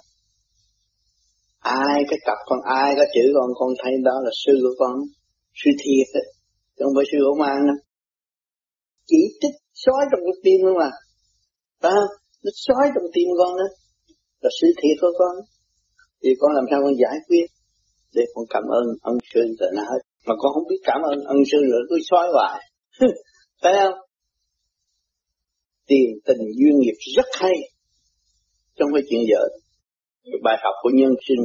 Ai cái cặp con, ai có chữ con, con thấy đó là sư của con. Sư thiệt ấy. Không phải sư hổ mang đâu. Chỉ trích xói trong cái tim luôn mà. Đó, nó xói trong tim con đó. Là sự thiệt của con. Thì con làm sao con giải quyết. Để con cảm ơn ân sư rồi nó hết. Mà con không biết cảm ơn ân sư rồi cứ xói hoài. Thấy không? Tiền tình duyên nghiệp rất hay. Trong cái chuyện vợ. Bài học của nhân sinh.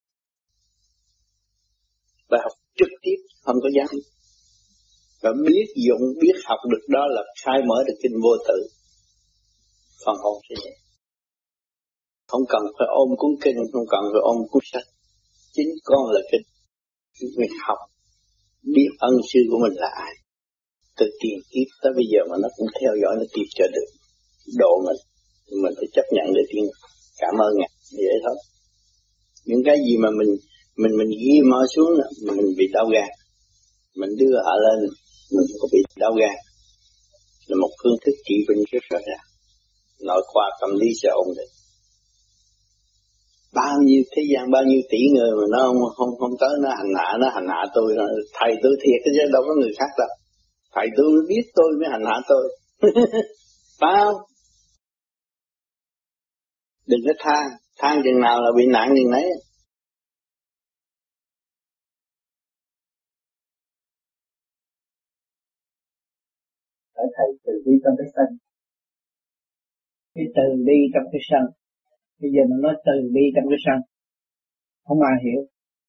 Bài học trực tiếp, không có gián. Và biết dụng, biết học được đó là khai mở được kinh vô tự. Phần hồn sẽ vậy. Không cần phải ôm cuốn kinh, không cần phải ôm cuốn sách. Chính con là kinh. Mình học, biết ân sư của mình là ai. Từ tiền kiếp tới bây giờ mà nó cũng theo dõi, nó tiếp cho được độ mình. Mình phải chấp nhận để tiên cảm ơn Ngài, vậy thôi. Những cái gì mà mình mình mình ghi mơ xuống là mình bị đau gan, mình đưa họ lên mình không có bị đau gan, là một phương thức trị bệnh rất rõ ràng. Nội khoa tâm lý sẽ ổn định. Bao nhiêu thế gian, bao nhiêu tỷ người mà nó không không không tới nó hành hạ, nó hành hạ tôi, thầy tôi thiệt chứ đâu có người khác đâu. Thầy tôi biết tôi mới hành hạ tôi. Phải không? Đừng có than, than chừng nào là bị nạn chừng nấy. Ở thầy từ bi trong cái sân, cái từ bi trong cái sân. Bây giờ mình nói từ bi trong cái sân, không ai hiểu.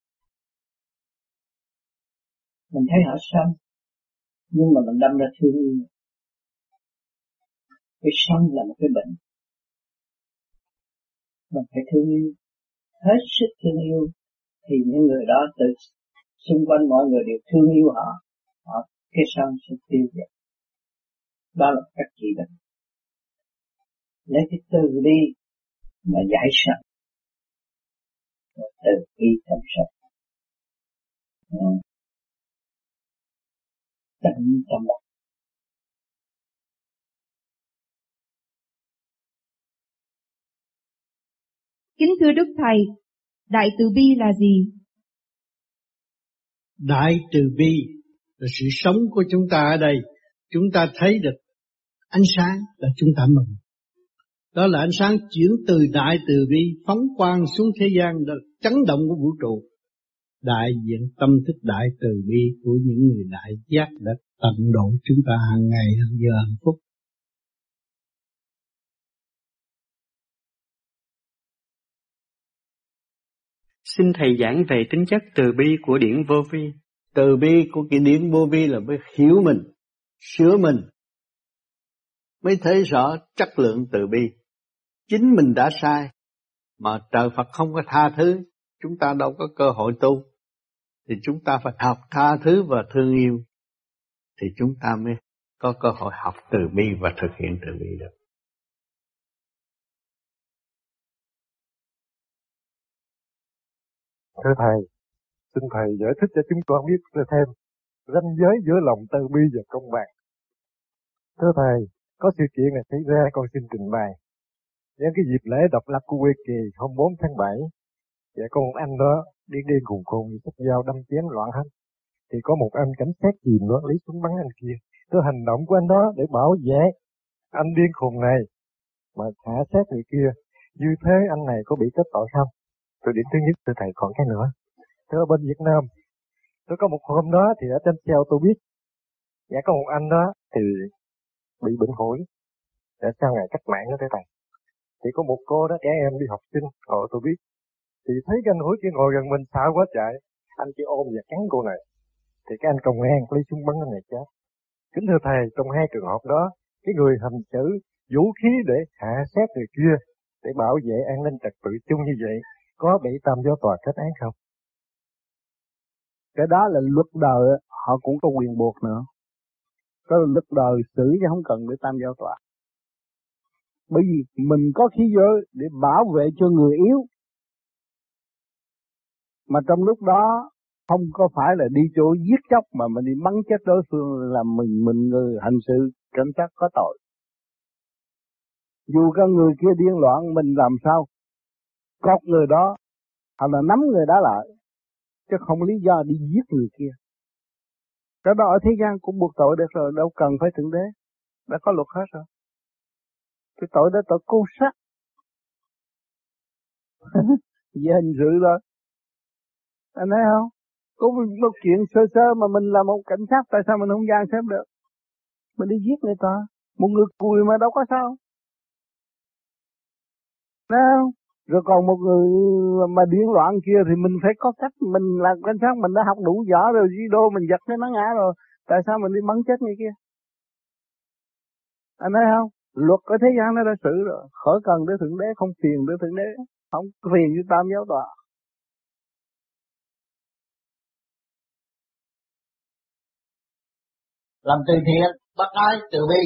Mình thấy họ sân, nhưng mà mình đâm ra thương yêu. Cái sân là một cái bệnh, mình phải thương yêu, hết sức thương yêu, thì những người đó từ xung quanh mọi người đều thương yêu họ, họ cái sân sẽ tiêu diệt. Đó là cách trị bệnh. Lấy cái từ bi mà giải sân, từ bi trong sân, tận trong lòng. Kính thưa Đức Thầy, Đại Từ Bi là gì? Đại Từ Bi là sự sống của chúng ta ở đây. Chúng ta thấy được ánh sáng là chúng ta mừng. Đó là ánh sáng chuyển từ Đại Từ Bi phóng quang xuống thế gian, đó là chấn động của vũ trụ. Đại diện tâm thức Đại Từ Bi của những người đại giác đã tận độ chúng ta hàng ngày, hàng giờ, hàng phút. Xin Thầy giảng về tính chất từ bi của điển vô vi. Từ bi của cái điển vô vi là mới hiểu mình, sửa mình, mới thấy rõ chất lượng từ bi. Chính mình đã sai, mà trời Phật không có tha thứ, chúng ta đâu có cơ hội tu. Thì chúng ta phải học tha thứ và thương yêu, thì chúng ta mới có cơ hội học từ bi và thực hiện từ bi được. Thưa Thầy, xin Thầy giải thích cho chúng con biết thêm ranh giới giữa lòng từ bi và công bằng. Thưa Thầy, có sự kiện này xảy ra con xin trình bày. Nhân cái dịp lễ độc lập của Hoa Kỳ hôm bốn tháng bảy, và có một anh đó điên điên khùng khùng xách dao đâm chém loạn hết. Thì có một anh cảnh sát chìm đó lấy súng bắn anh kia. Tôi hành động của anh đó để bảo vệ anh điên khùng này mà hạ sát người kia. Như thế anh này có bị kết tội không? Tôi điểm thứ nhất. Thưa Thầy, còn cái nữa. Thưa, ở bên Việt Nam, tôi có một hôm đó thì ở trên xe tôi biết, và có một anh đó thì bị bệnh phổi. Để sau ngày cách mạng đó thưa Thầy. Thì có một cô đó trẻ em đi học sinh, họ tôi biết. Thì thấy cái anh hối kia ngồi gần mình sợ quá chạy, anh chỉ ôm và cắn cô này. Thì cái anh công an lấy súng bắn anh này chết. Kính thưa Thầy, trong hai trường hợp đó, cái người hành xử vũ khí để hạ sát người kia, để bảo vệ an ninh trật tự chung như vậy, có bị tam giáo tòa kết án không? Cái đó là luật đời, họ cũng có quyền buộc nữa. Đó là luật đời xử chứ không cần để tam giáo tòa. Bởi vì mình có khí giới để bảo vệ cho người yếu. Mà trong lúc đó không có phải là đi chỗ giết chóc mà mình đi bắn chết đối phương là mình mình người hành sự cảnh sát có tội. Dù các người kia điên loạn mình làm sao cột người đó hoặc là nắm người đó lại, chứ không lý do đi giết người kia. Cái đó ở thế gian cũng buộc tội được rồi, đâu cần phải thượng đế, đã có luật hết rồi. Cái tội đó tội cô sát về hình sự rồi. Anh thấy không? Có một chuyện sơ sơ mà mình là một cảnh sát, tại sao mình không gian xếp được? Mình đi giết người ta, một người cùi mà đâu có sao. Thấy không? Rồi còn một người mà điên loạn kia thì mình phải có cách, mình là cảnh sát, mình đã học đủ võ rồi, judo mình giật cái nó ngã rồi, tại sao mình đi bắn chết người kia? Anh thấy không? Luật ở thế gian nó đã xử rồi, khỏi cần tới Thượng Đế, không phiền tới Thượng Đế, không phiền với Tam Giáo Tòa. Làm từ thiện, bác ái, từ bi,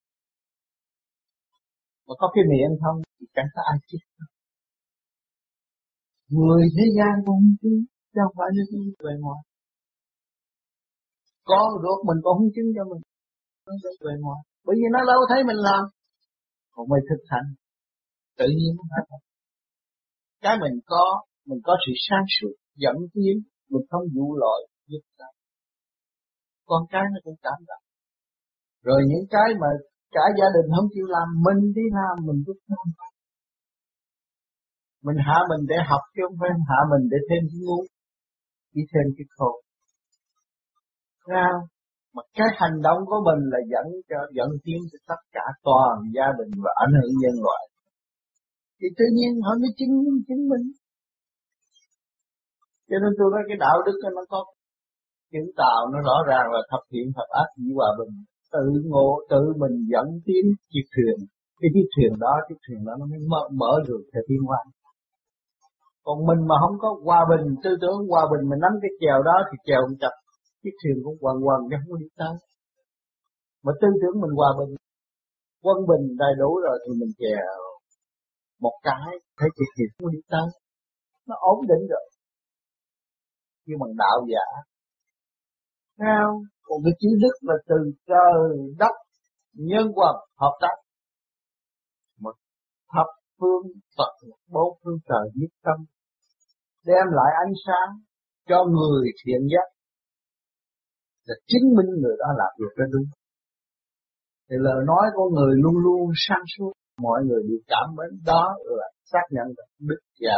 mà có cái miệng không thì chẳng có ai chết. Người thế gian cũng không chứng, chứ không phải nó chứng bề ngoài. Con ruột mình cũng không chứng cho mình, nó sẽ bề ngoài. Bởi vì nó đâu thấy mình làm, còn mình thực hành, tự nhiên nó phải. Cái mình có, mình có sự sáng suốt, dẫn tiến, mình không dụ lội, giúp ta. Con cái nó cũng cảm động. Rồi những cái mà cả gia đình không chịu làm, mình đi làm, mình giúp làm. Mình hạ mình để học chứ không phải hạ mình để thêm cái ngu, chỉ thêm cái khôn. Sao? Mà cái hành động của mình là dẫn cho dẫn tiến cho tất cả toàn gia đình và ảnh hưởng nhân loại. Thì tự nhiên họ mới chứng minh chứng minh. Cho nên tôi nói cái đạo đức nó có chữ tạo nó rõ ràng là thập thiện thập ác dĩ hòa bình. Tự ngộ tự mình dẫn tiến chiếc thuyền. Cái chiếc thuyền đó, chiếc thuyền đó nó mới mở, mở được theo thiên quan. Còn mình mà không có hòa bình, tư tưởng hòa bình, mình nắm cái chèo đó thì chèo không chặt. Chiếc thuyền cũng quằn quằn chứ không có đi tới. Mà tư tưởng mình hòa bình, quân bình đầy đủ rồi thì mình chèo một cái, thấy chiếc thuyền không có đi tới. Nó ổn định rồi. Nhưng bằng đạo giả. Sao? Còn cái chữ đức là từ trời đất, nhân quần, hợp tác. Một thập phương Phật, bốn phương trời nhất tâm. Đem lại ánh sáng cho người thiện giác. Là chứng minh người đó làm việc đó đúng. Thì lời nói của người luôn luôn sáng suốt. Mọi người đều cảm mến, đó là xác nhận được đức giả.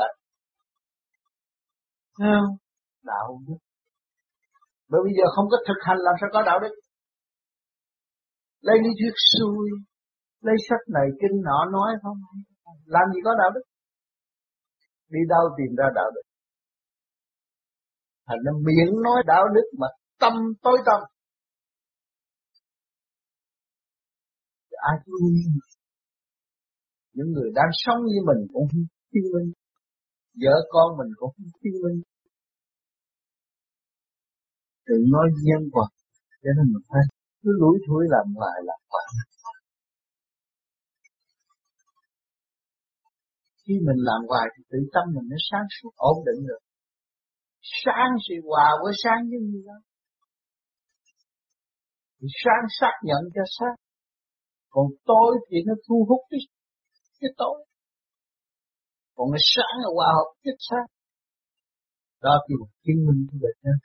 Không? Đạo đức. Bởi bây giờ không có thực hành làm sao có đạo đức. Lấy lý thuyết xuôi, lấy sách này kinh nọ nói không, làm gì có đạo đức. Đi đâu tìm ra đạo đức. Thành ra miệng nói đạo đức mà tâm tối tâm. Ai cũng nhiên. Những người đang sống như mình cũng không chứng minh. Vợ con mình cũng không chứng minh. Tự nói nhân vật. Cho nên mình phải cứ lủi thủi làm hoài làm hoài. Khi mình làm hoài thì tự tâm mình nó sáng suốt ổn định được. Sáng sự hòa với sáng với gì đó. Thì sáng xác nhận cho sáng. Còn tối thì nó thu hút cái, cái tối. Còn cái sáng là hòa hợp cái sáng. Đó thì một chứng minh của bệnh nhân.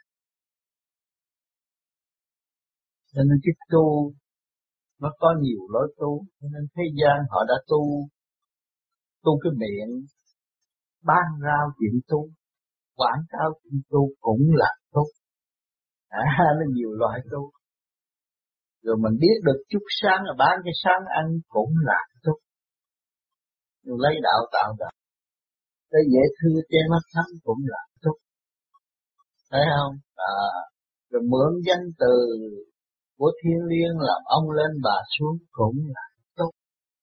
Cho nên cái tu nó có nhiều lối tu. Cho nên thế gian họ đã tu. Tu cái miệng. Ban rao chuyện tu. Quảng cáo chuyện tu cũng là tu. À, nó nhiều loại tu. Rồi mình biết được chút sáng là bán cái sáng ăn cũng là tu. Rồi lấy đạo tạo đạo. Cái dễ thương che mắt thắng cũng là tu. Thấy không? À, rồi mượn danh từ của thiên liêng làm ông lên bà xuống cũng là tốt.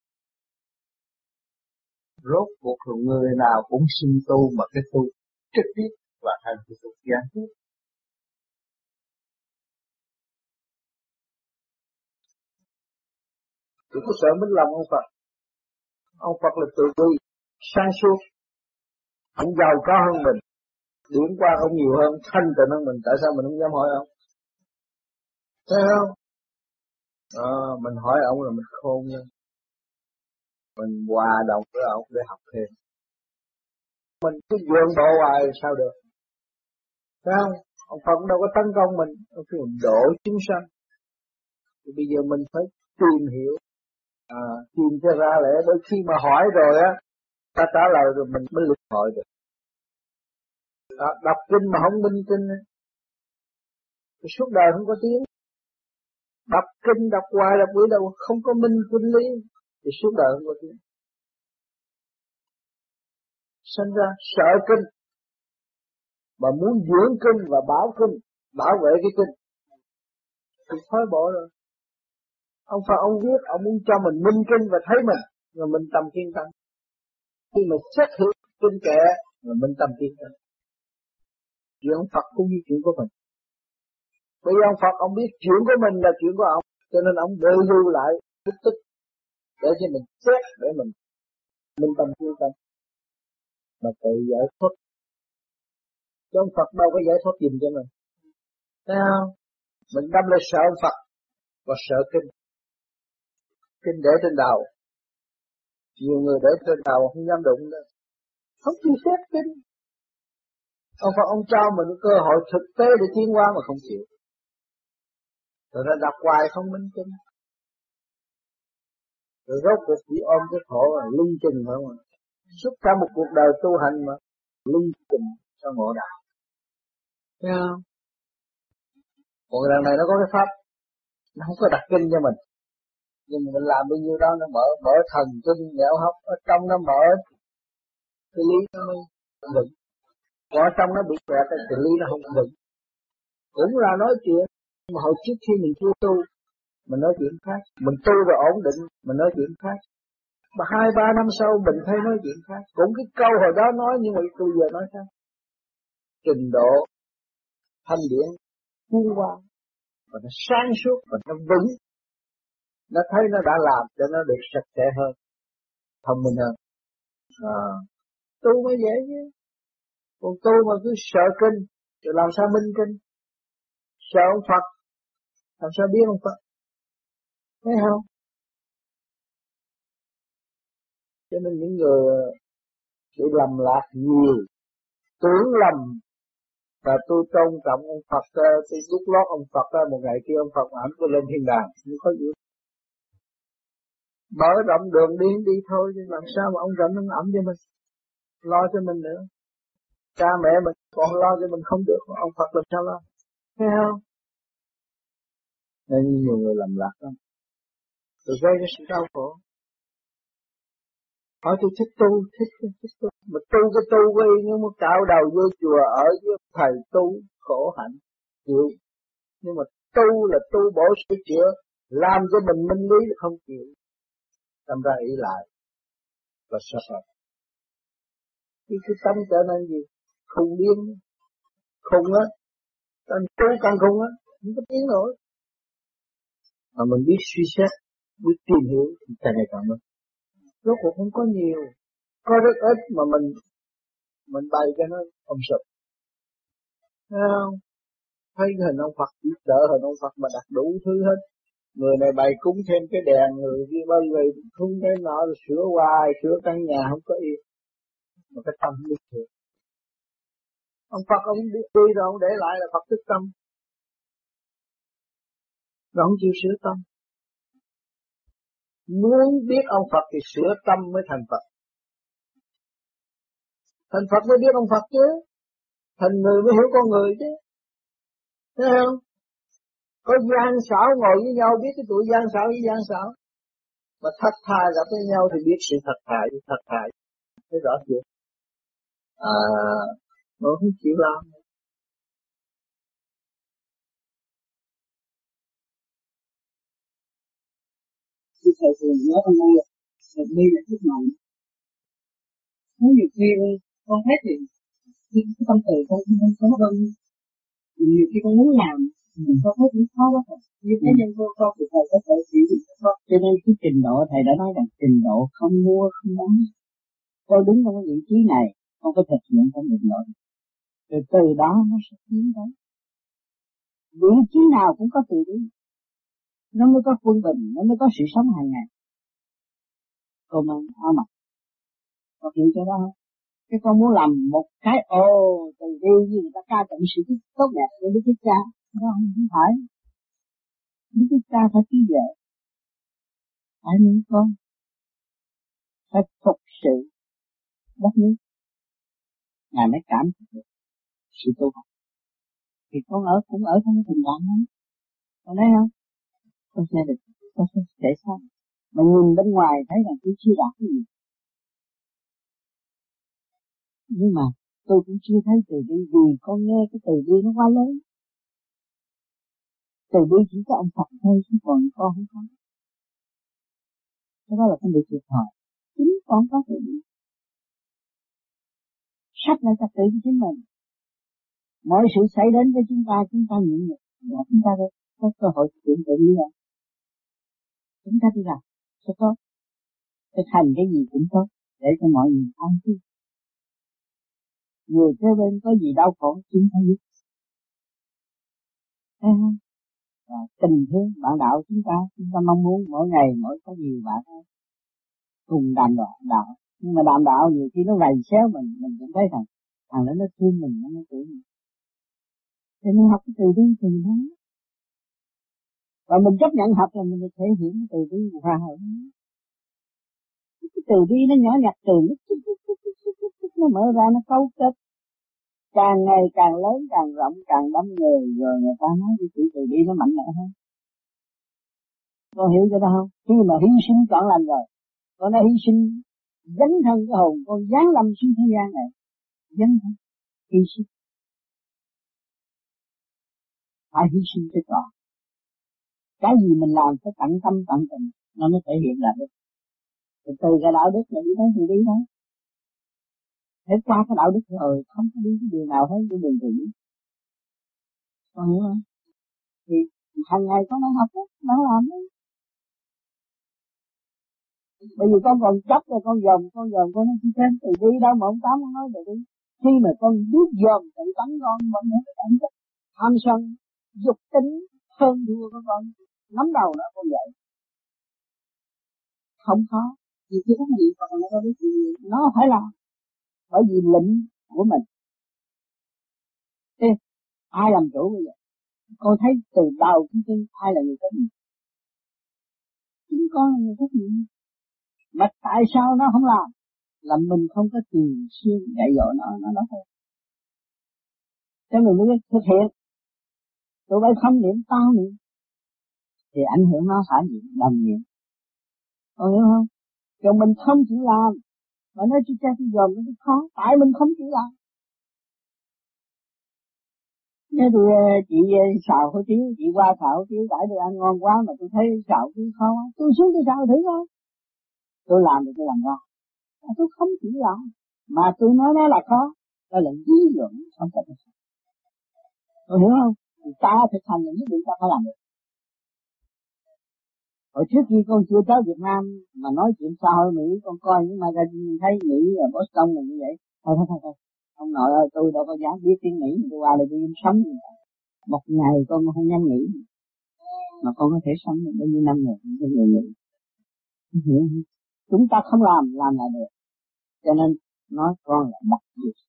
Rốt cuộc rồi người nào cũng xin tu mà cái tu trực tiếp và thành cái tu gián tiếp. Đừng có sợ mất lòng ông Phật. Ông Phật là từ bi, sáng suốt. Ông giàu có hơn mình. Điểm qua ông nhiều hơn, thanh tịnh hơn mình. Tại sao mình không dám hỏi ông? Thấy không? À, mình hỏi ông là mình khôn nha. Mình hòa đồng với ông để học thêm. Mình cứ vượn bộ hoài sao được? Thấy không? Ông Phật đâu có tấn công mình. Ông cứ đổ chúng sanh. Thì bây giờ mình phải tìm hiểu. À, tìm cho ra lẽ. Đôi khi mà hỏi rồi á, ta trả lời rồi mình mới lục hỏi được. À, đọc kinh mà không minh kinh thì suốt đời không có tiếng. Đọc kinh, đọc hoài, đọc bữa đâu không có minh kinh lý thì suốt đời không có tiếng. Sinh ra sợ kinh mà muốn dưỡng kinh và bảo kinh, bảo vệ cái kinh thì thôi bỏ rồi. Ông Phật ông biết, ông muốn cho mình minh kinh và thấy mình, rồi minh tâm kiên tâm. Khi mà xét hiểu kinh kệ, rồi minh tâm kiên tâm. Chuyện ông Phật cũng như chuyện của mình. Bởi vì ông Phật ông biết chuyện của mình là chuyện của ông, cho nên ông bồi lưu lại tích tích để cho mình xét, để mình minh tâm kiên tâm mà tự giải thoát. Chứ ông Phật đâu có giải thoát gì cho mình. Thấy không? Mình đâm lại sợ ông Phật và sợ kinh. Kinh để trên đầu. Nhiều người để trên đầu không dám đụng đâu. Không chịu xét kinh. Ông Phật ông cho mình cơ hội thực tế để tiến hóa mà không chịu. Rồi nó đọc hoài không minh kinh. Rồi rốt cuộc chỉ ôm cái khổ là lung chừng phải không? Suốt cả một cuộc đời tu hành mà lung chừng cho ngộ đạo. Thấy không? Còn lần này nó có cái pháp, nó không có đặt kinh cho mình. Nhưng mà mình làm bao nhiêu đó nó mở mở thần kinh nhẽo hấp, ở trong nó mở cái lý nó mới vững. Còn ở trong nó bị kẹt cái lý nó không vững. Cũng là nói chuyện, mà hồi trước khi mình chưa tu, mình nói chuyện khác. Mình tu rồi ổn định, mình nói chuyện khác. Mà hai ba năm sau mình thấy nói chuyện khác. Cũng cái câu hồi đó nói nhưng mà tôi giờ nói khác. Trình độ thanh điển tiến qua và nó sáng suốt và nó vững. Nó thấy nó đã làm cho nó được sạch sẽ hơn, thông minh hơn. À, tu mới dễ chứ. Còn tu mà cứ sợ kinh, rồi làm sao minh kinh? Sợ ông Phật, làm sao biết ông Phật? Thấy không? Cho nên những người sự lầm lạc nhiều, tưởng lầm. Và tôi tôn trọng ông Phật, tôi đúc lót ông Phật ra một ngày kia ông Phật ảnh tôi lên thiên đàng, không có gì. Mở rộng đường đi đi thôi, chứ làm sao mà ông rảnh ông ẩm cho mình, lo cho mình nữa. Cha mẹ mình còn lo cho mình không được, ông Phật làm sao lo? Thấy không? Nên nhiều người lầm lạc lắm, rồi gây ra sự đau khổ. Hỏi tôi thích tu, thích, thích, thích tu. Mà tu cái tu quay nhưng mà cạo đầu vô chùa ở với thầy tu khổ hạnh, chịu. Nhưng mà tu là tu bổ sửa chữa, làm cho mình minh lý là không chịu. Tâm ra ý lại và sắp hợp. Cái, cái tâm trở nên gì? Khùng điên, khùng á, càng tu càng khùng á, không có tiếng nổi. Mà mình biết suy xét, biết tìm hiểu thì càng ngày càng mất. Rốt cuộc không có nhiều, có rất ít mà mình mình bày cho nó không sụp. Thấy không? Thấy hình ông Phật giúp đỡ hình ông Phật mà đặt đủ thứ hết. Người này bày cúng thêm cái đèn, người kia bao giờ cúng cái nọ rồi sửa hoài, sửa căn nhà không có yên. Mà cái tâm biết được. Ông Phật ông biết đi rồi ông để lại là Phật thức tâm. Rồi không chịu sửa tâm. Muốn biết ông Phật thì sửa tâm mới thành Phật. Thành Phật mới biết ông Phật chứ. Thành người mới hiểu con người chứ. Thấy không? Có gian xảo ngồi với nhau biết cái tuổi gian xảo với gian xảo. Mà thật thà gặp với nhau thì biết sự thật thà với thật thà. Thấy rõ chưa? À, nó không chịu làm. Thì thầy thường nói hôm nay là đi là thức mạnh. Nếu nhiều khi con thấy thì khi cái tâm từ con không có hơn. Nhiều khi con muốn làm, mình con thấy cũng khó quá thật. Như thế nhân vô con thì thầy có thể chỉ được khó. Cho nên cái trình độ thầy đã nói rằng trình độ không mua không bán. Con đứng trong cái vị trí này, con có thực hiện trong định độ. Rồi từ đó nó sẽ tiến tới. Vị trí nào cũng có từ bi. Nó mới có quân bình, nó mới có sự sống hàng ngày. Cô mang áo mặt. Có hiểu cho đó không? Cái con muốn làm một cái ô từ bi như người ta ca tụng sự tốt đẹp của Đức Thích Ca. Đó không phải. Đức Thích Ca phải trí tuệ. Phải những con. Phải phục sự đất nước. Ngài mới cảm được sự tu học. Thì con ở cũng ở trong cái tình trạng đó. Con thấy không? Con sẽ được, con sẽ thể sao? Mà nhìn bên ngoài thấy rằng tôi chưa đạt cái gì. Nhưng mà tôi cũng chưa thấy từ bi vì con nghe cái từ bi nó quá lớn. Từ bi chỉ có ông Phật thôi chứ còn con không có. Cái đó là không bị thiệt thòi. Chính con có tự bi. Sắp lại trật tự của chính mình. Mọi sự xảy đến với chúng ta, chúng ta nhịn nhục, và chúng ta có cơ hội thực hiện tự bi rồi. Chúng ta đi làm sẽ tốt, thực hành cái gì cũng tốt, để cho mọi người an cư. Người kế bên có gì đau khổ, chúng ta biết. Thấy không? Và tình thương bạn đạo chúng ta, chúng ta mong muốn mỗi ngày mỗi có nhiều bạn cùng đàm đạo, đạo. Nhưng mà đàm đạo nhiều khi nó rầy xéo mình, mình cũng thấy rằng thằng đó nó thương mình, nó nói tưởng mình. Thì mình học cái từ bi từ đó. Và mình chấp nhận học là mình thể hiện cái từ bi hòa hợp. Cái từ bi nó nhỏ nhặt từ lúc chút chút chút chút chút chút nó mở ra nó cấu kết. Càng ngày càng lớn, càng rộng, càng đâm người, rồi người ta nói cái chữ từ bi nó mạnh mẽ hơn. Con hiểu cái đó không? Khi mà hy sinh chọn lành rồi, con đã hy sinh dấn thân cái hồn, con giáng lâm xuống thế gian này, dấn thân, hy sinh. Phải hy sinh cho trọn. Cái gì mình làm phải tận tâm tận tình, nó mới thể hiện là được. Từ từ cái đạo đức là đi tới từ bi thôi. Hết qua cái đạo đức rồi, không có đi cái điều nào hết cái đường từ bi. Con hiểu không? Thì hàng ngày con đang học đó, đang làm đó. Bởi vì con còn chấp rồi con dòm, con dòm con nói chi trên từ bi đâu mà ông Tám không nói từ bi. Khi mà con biết dòm tự tánh con, con nói cái cảm giác tham sân, dục tính, hơn thua của con, nắm đầu nó con dậy. Không khó. Vì cái đó gì còn nó có biết gì. Nó phải làm. Bởi vì lệnh của mình. Thế, ai làm chủ bây giờ? Con thấy từ đầu chúng tôi ai là người trách nhiệm? Chính con là người trách nhiệm. Mà tại sao nó không làm? Là mình không có thường xuyên dạy dỗ nó, nó nó thôi. Cho mình mới thực hiện. Tụi bay không niệm tao niệm. Thì ảnh hưởng nó phải niệm, đồng niệm. Con hiểu không? Còn mình không chịu làm. Mà nói chứ cha tôi dòm nó khó. Tại mình không chịu làm. Nếu tôi chị xào hủ tiếu, chị qua xào hủ tiếu đãi tôi ăn ngon quá mà tôi thấy xào hủ tiếu khó quá, tôi xuống tôi xào thử coi. Tôi làm thì tôi làm ra. Tôi không chịu làm. Mà tôi nói nó là khó. Đó là lý luận không có thực hành. Tôi hiểu không? Thì ta thực hành là nhất định ta phải làm được. Hồi trước khi con chưa tới Việt Nam mà nói chuyện xã hội Mỹ, con coi những magazine thấy Mỹ ở Boston là như vậy. Thôi thôi thôi thôi. Ông nội ơi, tôi đâu có dám biết tiếng Mỹ, tôi qua đây tôi yên sống. Một ngày con không dám nghĩ. Mà con có thể sống được bao nhiêu năm rồi, bao nhiêu người. Hiểu không? Chúng ta không làm, làm lại được. Cho nên nói con là bắt buộc.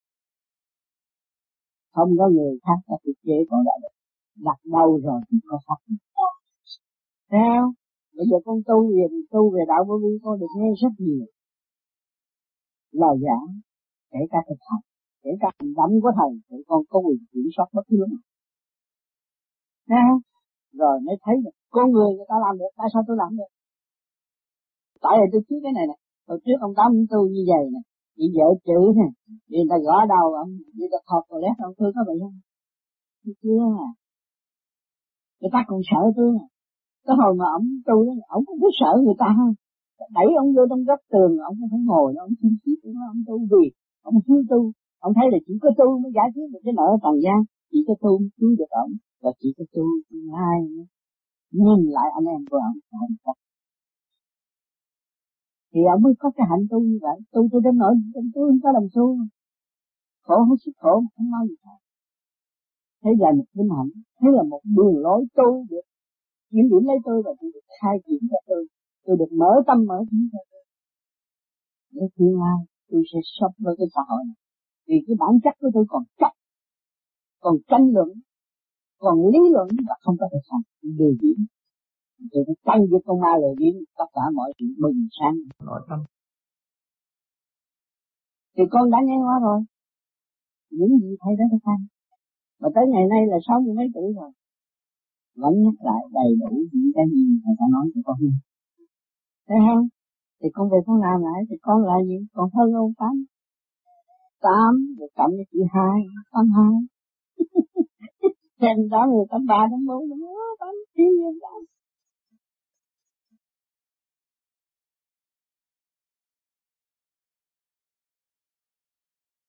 Không có người khác có thể chế con lại được. Đặt đâu rồi thì có phát. Sao? Bây giờ con tu về, tu về đạo vô vi con được nghe rất nhiều lời giảng, kể cả thực hành, kể cả hành động của thầy, để con có quyền kiểm soát bất cứ lúc nào. Sao? Rồi mới thấy được con người người ta làm được, tại sao tôi làm được? Tại vì tôi biết cái này nè, hồi trước ông Tám tu như vậy nè, bị vợ chữ nè, vì người ta gõ đầu ông, đi ta thọt vào lét ông thương có bị không? Tôi chưa à. Người ta còn sợ tôi nè. Cái hồi mà ông tu, ông cũng có sợ người ta không? Đẩy ông vô trong góc tường, ông cũng không ngồi đó, ông xin chỉ tôi nói ông tu vì, ông chưa tu, ông thấy là chỉ có tu mới giải quyết được cái nợ trần gian, chỉ có tu mới cứu được ông, và chỉ có tu tương lai nữa. Nhìn lại anh em của ông, ông có. Thì ông mới có cái hạnh tu như vậy, tu tôi đến nỗi, tôi không có làm tu, khổ hết sức khổ, không nói gì cả. Thế là một cái hạnh, thế là một đường lối tu được, kiểm điểm lấy tôi và tôi được khai triển cho tôi. Tôi được mở tâm mở trí cho tôi. Để tương lai tôi sẽ sống với cái xã hội này. Vì cái bản chất của tôi còn chấp, còn tranh luận, còn lý luận và không có thể sống. Điều diễn. Tôi phải tăng với con ma lời biến tất cả mọi chuyện bừng sáng nội tâm. Thì con đã nghe qua rồi. Những gì thầy đã thực hành. Mà tới ngày nay là sáu mươi mấy tuổi rồi. Vẫn nhắc lại đầy đủ những cái gì thầy đã nói cho con nghe. Thấy không? Thì con về con làm lại, thì con là gì? Còn hơn ông Tám. Tám, rồi cộng với chữ hai, tám hai. Thêm đó người tám ba, tám bốn, tám tám, tám,